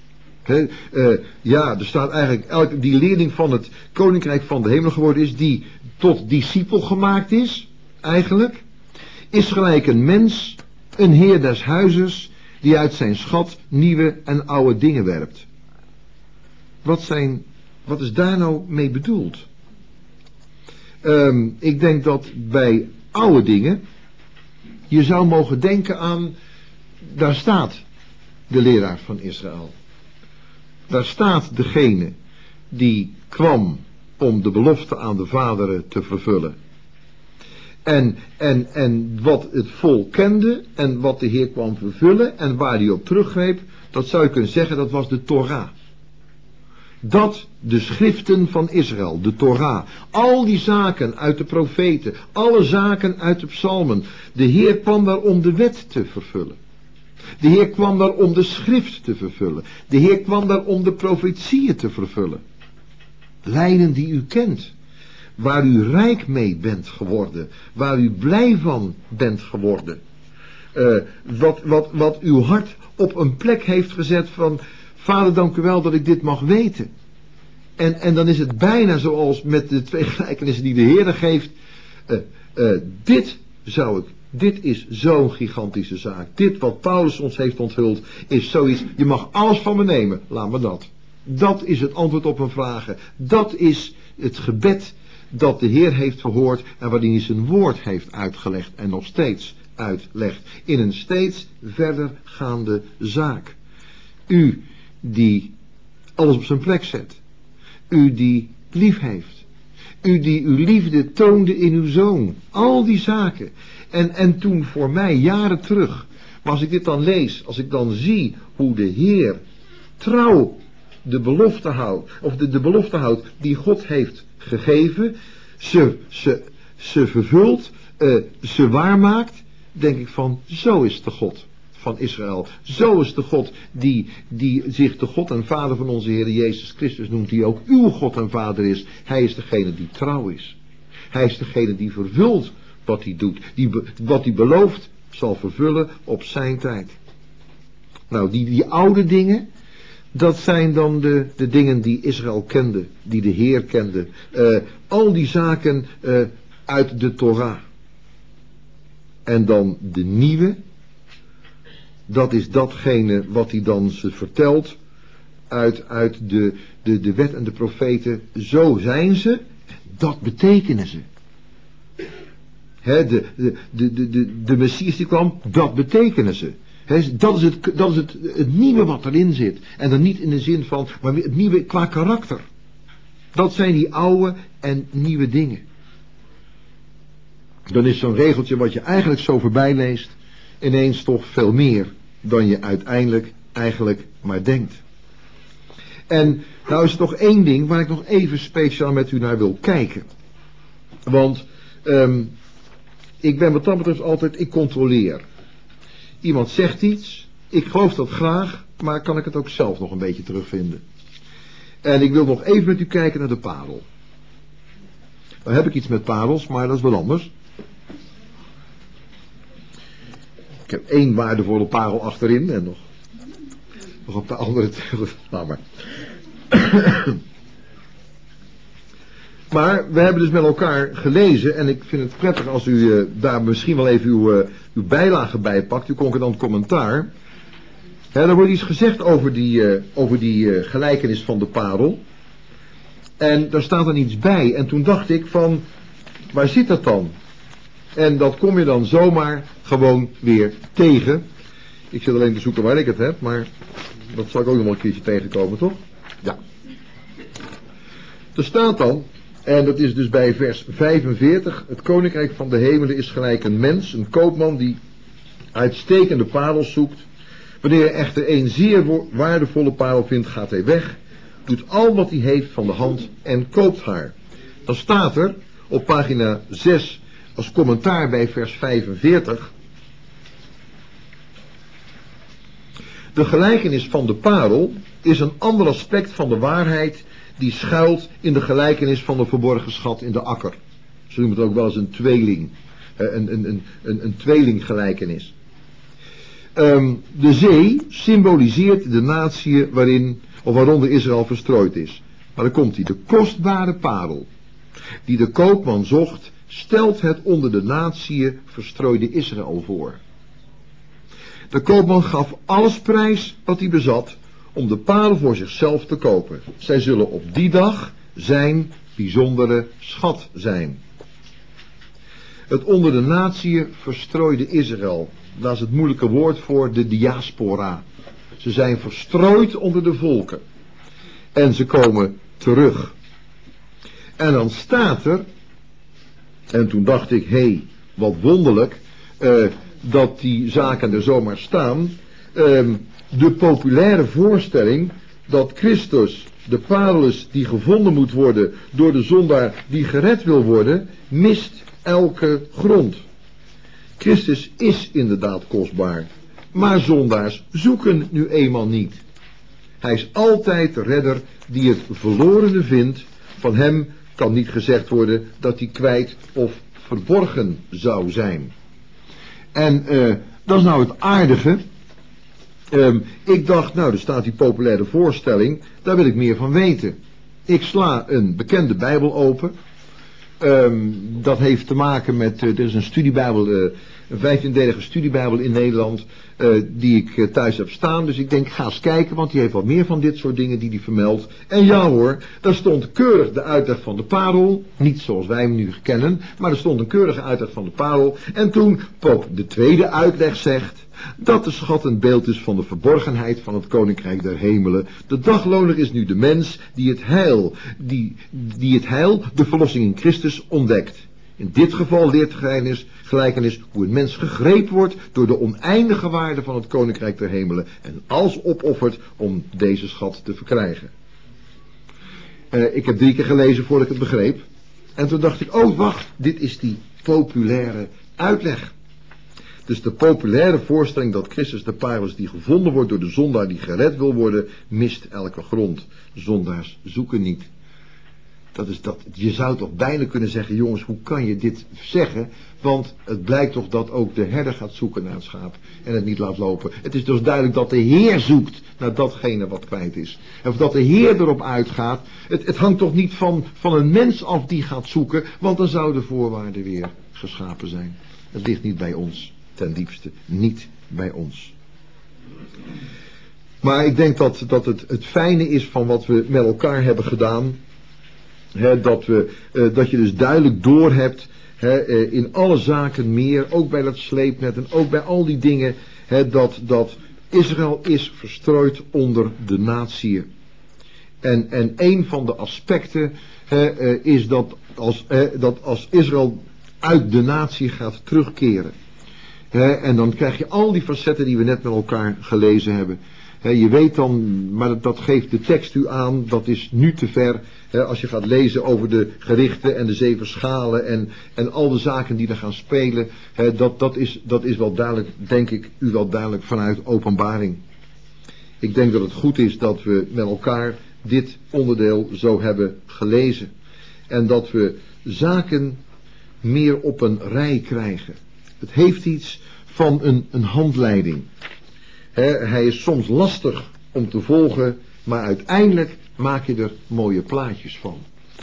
S1: Er staat eigenlijk die leerling van het koninkrijk van de hemelen geworden is, die tot discipel gemaakt is, eigenlijk, is gelijk een mens, een heer des huizes, die uit zijn schat nieuwe en oude dingen werpt. Wat is daar nou mee bedoeld? Ik denk dat bij oude dingen je zou mogen denken aan, daar staat de leraar van Israël. Daar staat degene die kwam om de belofte aan de vaderen te vervullen. En wat het volk kende en wat de Heer kwam vervullen en waar hij op teruggreep, dat zou je kunnen zeggen, dat was de Torah. Dat de schriften van Israël, de Torah, al die zaken uit de profeten, alle zaken uit de psalmen. De Heer kwam daar om de wet te vervullen. De Heer kwam daar om de schrift te vervullen. De Heer kwam daar om de profetieën te vervullen. Lijnen die u kent. Waar u rijk mee bent geworden. Waar u blij van bent geworden. Wat uw hart op een plek heeft gezet van: Vader, dank u wel dat ik dit mag weten. En dan is het bijna zoals met de twee gelijkenissen die de Heer geeft. Dit is zo'n gigantische zaak. Dit wat Paulus ons heeft onthuld is zoiets. Je mag alles van me nemen. Laat me dat. Dat is het antwoord op een vraag. Dat is het gebed dat de Heer heeft verhoord en waarin hij zijn woord heeft uitgelegd en nog steeds uitlegt. In een steeds verder gaande zaak. U die alles op zijn plek zet. U die lief heeft. U die uw liefde toonde in uw zoon. Al die zaken. En toen voor mij, jaren terug, maar als ik dit dan lees, als ik dan zie hoe de Heer trouw de belofte houdt, of de belofte houdt die God heeft gegeven, ze vervult, ze waarmaakt, denk ik van, zo is de God van Israël. Zo is de God die zich de God en Vader van onze Heer Jezus Christus noemt, die ook uw God en Vader is. Hij is degene die trouw is. Hij is degene die vervult wat hij doet. Wat hij belooft zal vervullen op zijn tijd. Nou, die oude dingen, dat zijn dan de dingen die Israël kende, die de Heer kende. Al die zaken uit de Torah. En dan de nieuwe, dat is datgene wat hij dan ze vertelt uit de wet en de profeten. Zo zijn ze, dat betekenen ze. De Messias die kwam, dat betekenen ze. Dat is het nieuwe wat erin zit. En dan niet in de zin van, maar het nieuwe qua karakter. Dat zijn die oude en nieuwe dingen. Dan is zo'n regeltje wat je eigenlijk zo voorbij leest, ineens toch veel meer dan je uiteindelijk eigenlijk maar denkt. En nou is er nog één ding waar ik nog even speciaal met u naar wil kijken. Want ik ben wat dat betreft altijd, ik controleer. Iemand zegt iets, ik geloof dat graag, maar kan ik het ook zelf nog een beetje terugvinden. En ik wil nog even met u kijken naar de parel. Dan heb ik iets met parels, maar dat is wel anders. Ik heb één waardevolle parel achterin en nog op de andere. Nou maar. Maar we hebben dus met elkaar gelezen en ik vind het prettig als u daar misschien wel even uw bijlage bij pakt, uw concordant commentaar. Er wordt iets gezegd over die gelijkenis van de parel. En daar staat dan iets bij. En toen dacht ik van, waar zit dat dan? En dat kom je dan zomaar gewoon weer tegen. Ik zit alleen te zoeken waar ik het heb, maar dat zal ik ook nog wel een keertje tegenkomen, toch? Ja. Er staat dan, en dat is dus bij vers 45, het koninkrijk van de hemelen is gelijk een mens, een koopman die uitstekende parels zoekt. Wanneer hij echter een zeer waardevolle parel vindt, gaat hij weg, doet al wat hij heeft van de hand en koopt haar. Dan staat er op pagina 6 als commentaar bij vers 45. De gelijkenis van de parel is een ander aspect van de waarheid die schuilt in de gelijkenis van de verborgen schat in de akker. Ze noemen het ook wel eens een tweeling. Een tweelinggelijkenis. De zee symboliseert de natie waaronder Israël verstrooid is. Maar dan komt hij. De kostbare parel die de koopman zocht, stelt het onder de natie verstrooide Israël voor. De koopman gaf alles prijs wat hij bezat om de parel voor zichzelf te kopen. Zij zullen op die dag zijn bijzondere schat zijn. Het onder de natie verstrooide Israël. Daar is het moeilijke woord voor, de diaspora. Ze zijn verstrooid onder de volken. En ze komen terug. En dan staat er, en toen dacht ik, hé, wat wonderlijk, dat die zaken er zomaar staan. De populaire voorstelling dat Christus de parel is die gevonden moet worden door de zondaar die gered wil worden, mist elke grond. Christus is inderdaad kostbaar, maar zondaars zoeken nu eenmaal niet. Hij is altijd de redder die het verlorene vindt. Van hem kan niet gezegd worden dat hij kwijt of verborgen zou zijn. En dat is nou het aardige. Ik dacht, nou, er staat die populaire voorstelling, daar wil ik meer van weten. Ik sla een bekende Bijbel open. Dat heeft te maken met, er is een studiebijbel, een 15-delige studiebijbel in Nederland, die ik thuis heb staan. Dus ik denk, ga eens kijken, want die heeft wat meer van dit soort dingen die hij vermeldt. En ja hoor, daar stond keurig de uitleg van de parel, niet zoals wij hem nu kennen, maar er stond een keurige uitleg van de parel. En toen ook de tweede uitleg zegt dat de schat een beeld is van de verborgenheid van het koninkrijk der hemelen. De dagloner is nu de mens die het heil, de verlossing in Christus ontdekt. In dit geval leert gelijkenis hoe een mens gegrepen wordt door de oneindige waarde van het koninkrijk der hemelen en alles opoffert om deze schat te verkrijgen. Ik heb 3 keer gelezen voordat ik het begreep. En toen dacht ik, oh wacht, dit is die populaire uitleg. Dus de populaire voorstelling dat Christus de parel is die gevonden wordt door de zondaar die gered wil worden, mist elke grond. Zondaars zoeken niet. Je zou toch bijna kunnen zeggen, jongens, hoe kan je dit zeggen? Want het blijkt toch dat ook de herder gaat zoeken naar het schaap en het niet laat lopen. Het is dus duidelijk dat de Heer zoekt naar datgene wat kwijt is. Of dat de Heer erop uitgaat. Het hangt toch niet van een mens af die gaat zoeken, want dan zouden de voorwaarden weer geschapen zijn. Het ligt niet bij ons, ten diepste niet bij ons. Maar ik denk dat het fijne is van wat we met elkaar hebben gedaan. Dat je dus duidelijk doorhebt in alle zaken meer, ook bij dat sleepnet en ook bij al die dingen, dat Israël is verstrooid onder de natieën. En een van de aspecten is dat als Israël uit de natie gaat terugkeren. En dan krijg je al die facetten die we net met elkaar gelezen hebben. Je weet dan, maar dat geeft de tekst u aan, dat is nu te ver. Als je gaat lezen over de gerichten en de 7 schalen en al de zaken die er gaan spelen. Dat is wel duidelijk, denk ik, u wel duidelijk vanuit openbaring. Ik denk dat het goed is dat we met elkaar dit onderdeel zo hebben gelezen. En dat we zaken meer op een rij krijgen. Het heeft iets van een handleiding. Hij is soms lastig om te volgen, maar uiteindelijk maak je er mooie plaatjes van.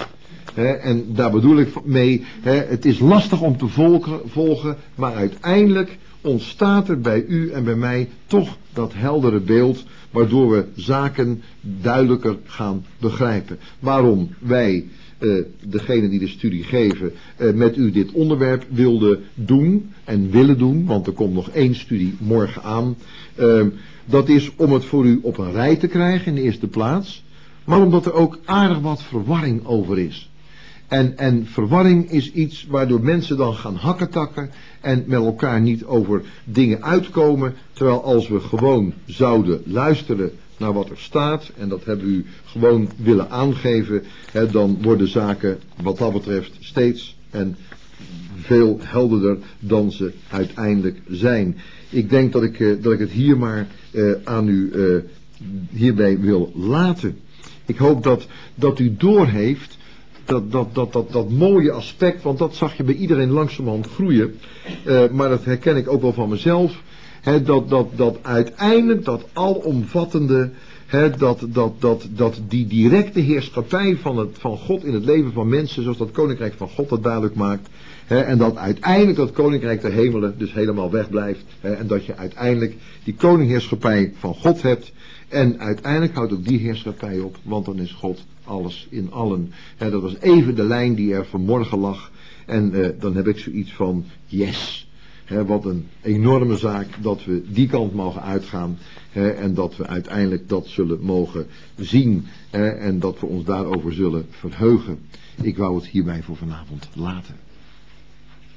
S1: En daar bedoel ik mee, het is lastig om te volgen, maar uiteindelijk ontstaat er bij u en bij mij toch dat heldere beeld, waardoor we zaken duidelijker gaan begrijpen. Waarom wij, degene die de studie geven, met u dit onderwerp wilden doen en willen doen, want er komt nog 1 studie morgen aan. Dat is om het voor u op een rij te krijgen in de eerste plaats, maar omdat er ook aardig wat verwarring over is. En verwarring is iets waardoor mensen dan gaan hakketakken en met elkaar niet over dingen uitkomen, terwijl als we gewoon zouden luisteren naar wat er staat, en dat hebben we u gewoon willen aangeven, dan worden zaken wat dat betreft steeds en veel helderder dan ze uiteindelijk zijn. Ik denk dat ik het hier maar aan u hierbij wil laten. Ik hoop dat u doorheeft dat mooie aspect, want dat zag je bij iedereen langzamerhand groeien. Maar dat herken ik ook wel van mezelf. Dat uiteindelijk dat alomvattende, dat die directe heerschappij van God in het leven van mensen, zoals dat koninkrijk van God dat duidelijk maakt. En dat uiteindelijk dat koninkrijk der hemelen dus helemaal wegblijft. En dat je uiteindelijk die koningheerschappij van God hebt. En uiteindelijk houdt ook die heerschappij op, want dan is God alles in allen. Dat was even de lijn die er vanmorgen lag. En dan heb ik zoiets van, yes. Wat een enorme zaak dat we die kant mogen uitgaan. En dat we uiteindelijk dat zullen mogen zien. En dat we ons daarover zullen verheugen. Ik wou het hierbij voor vanavond laten.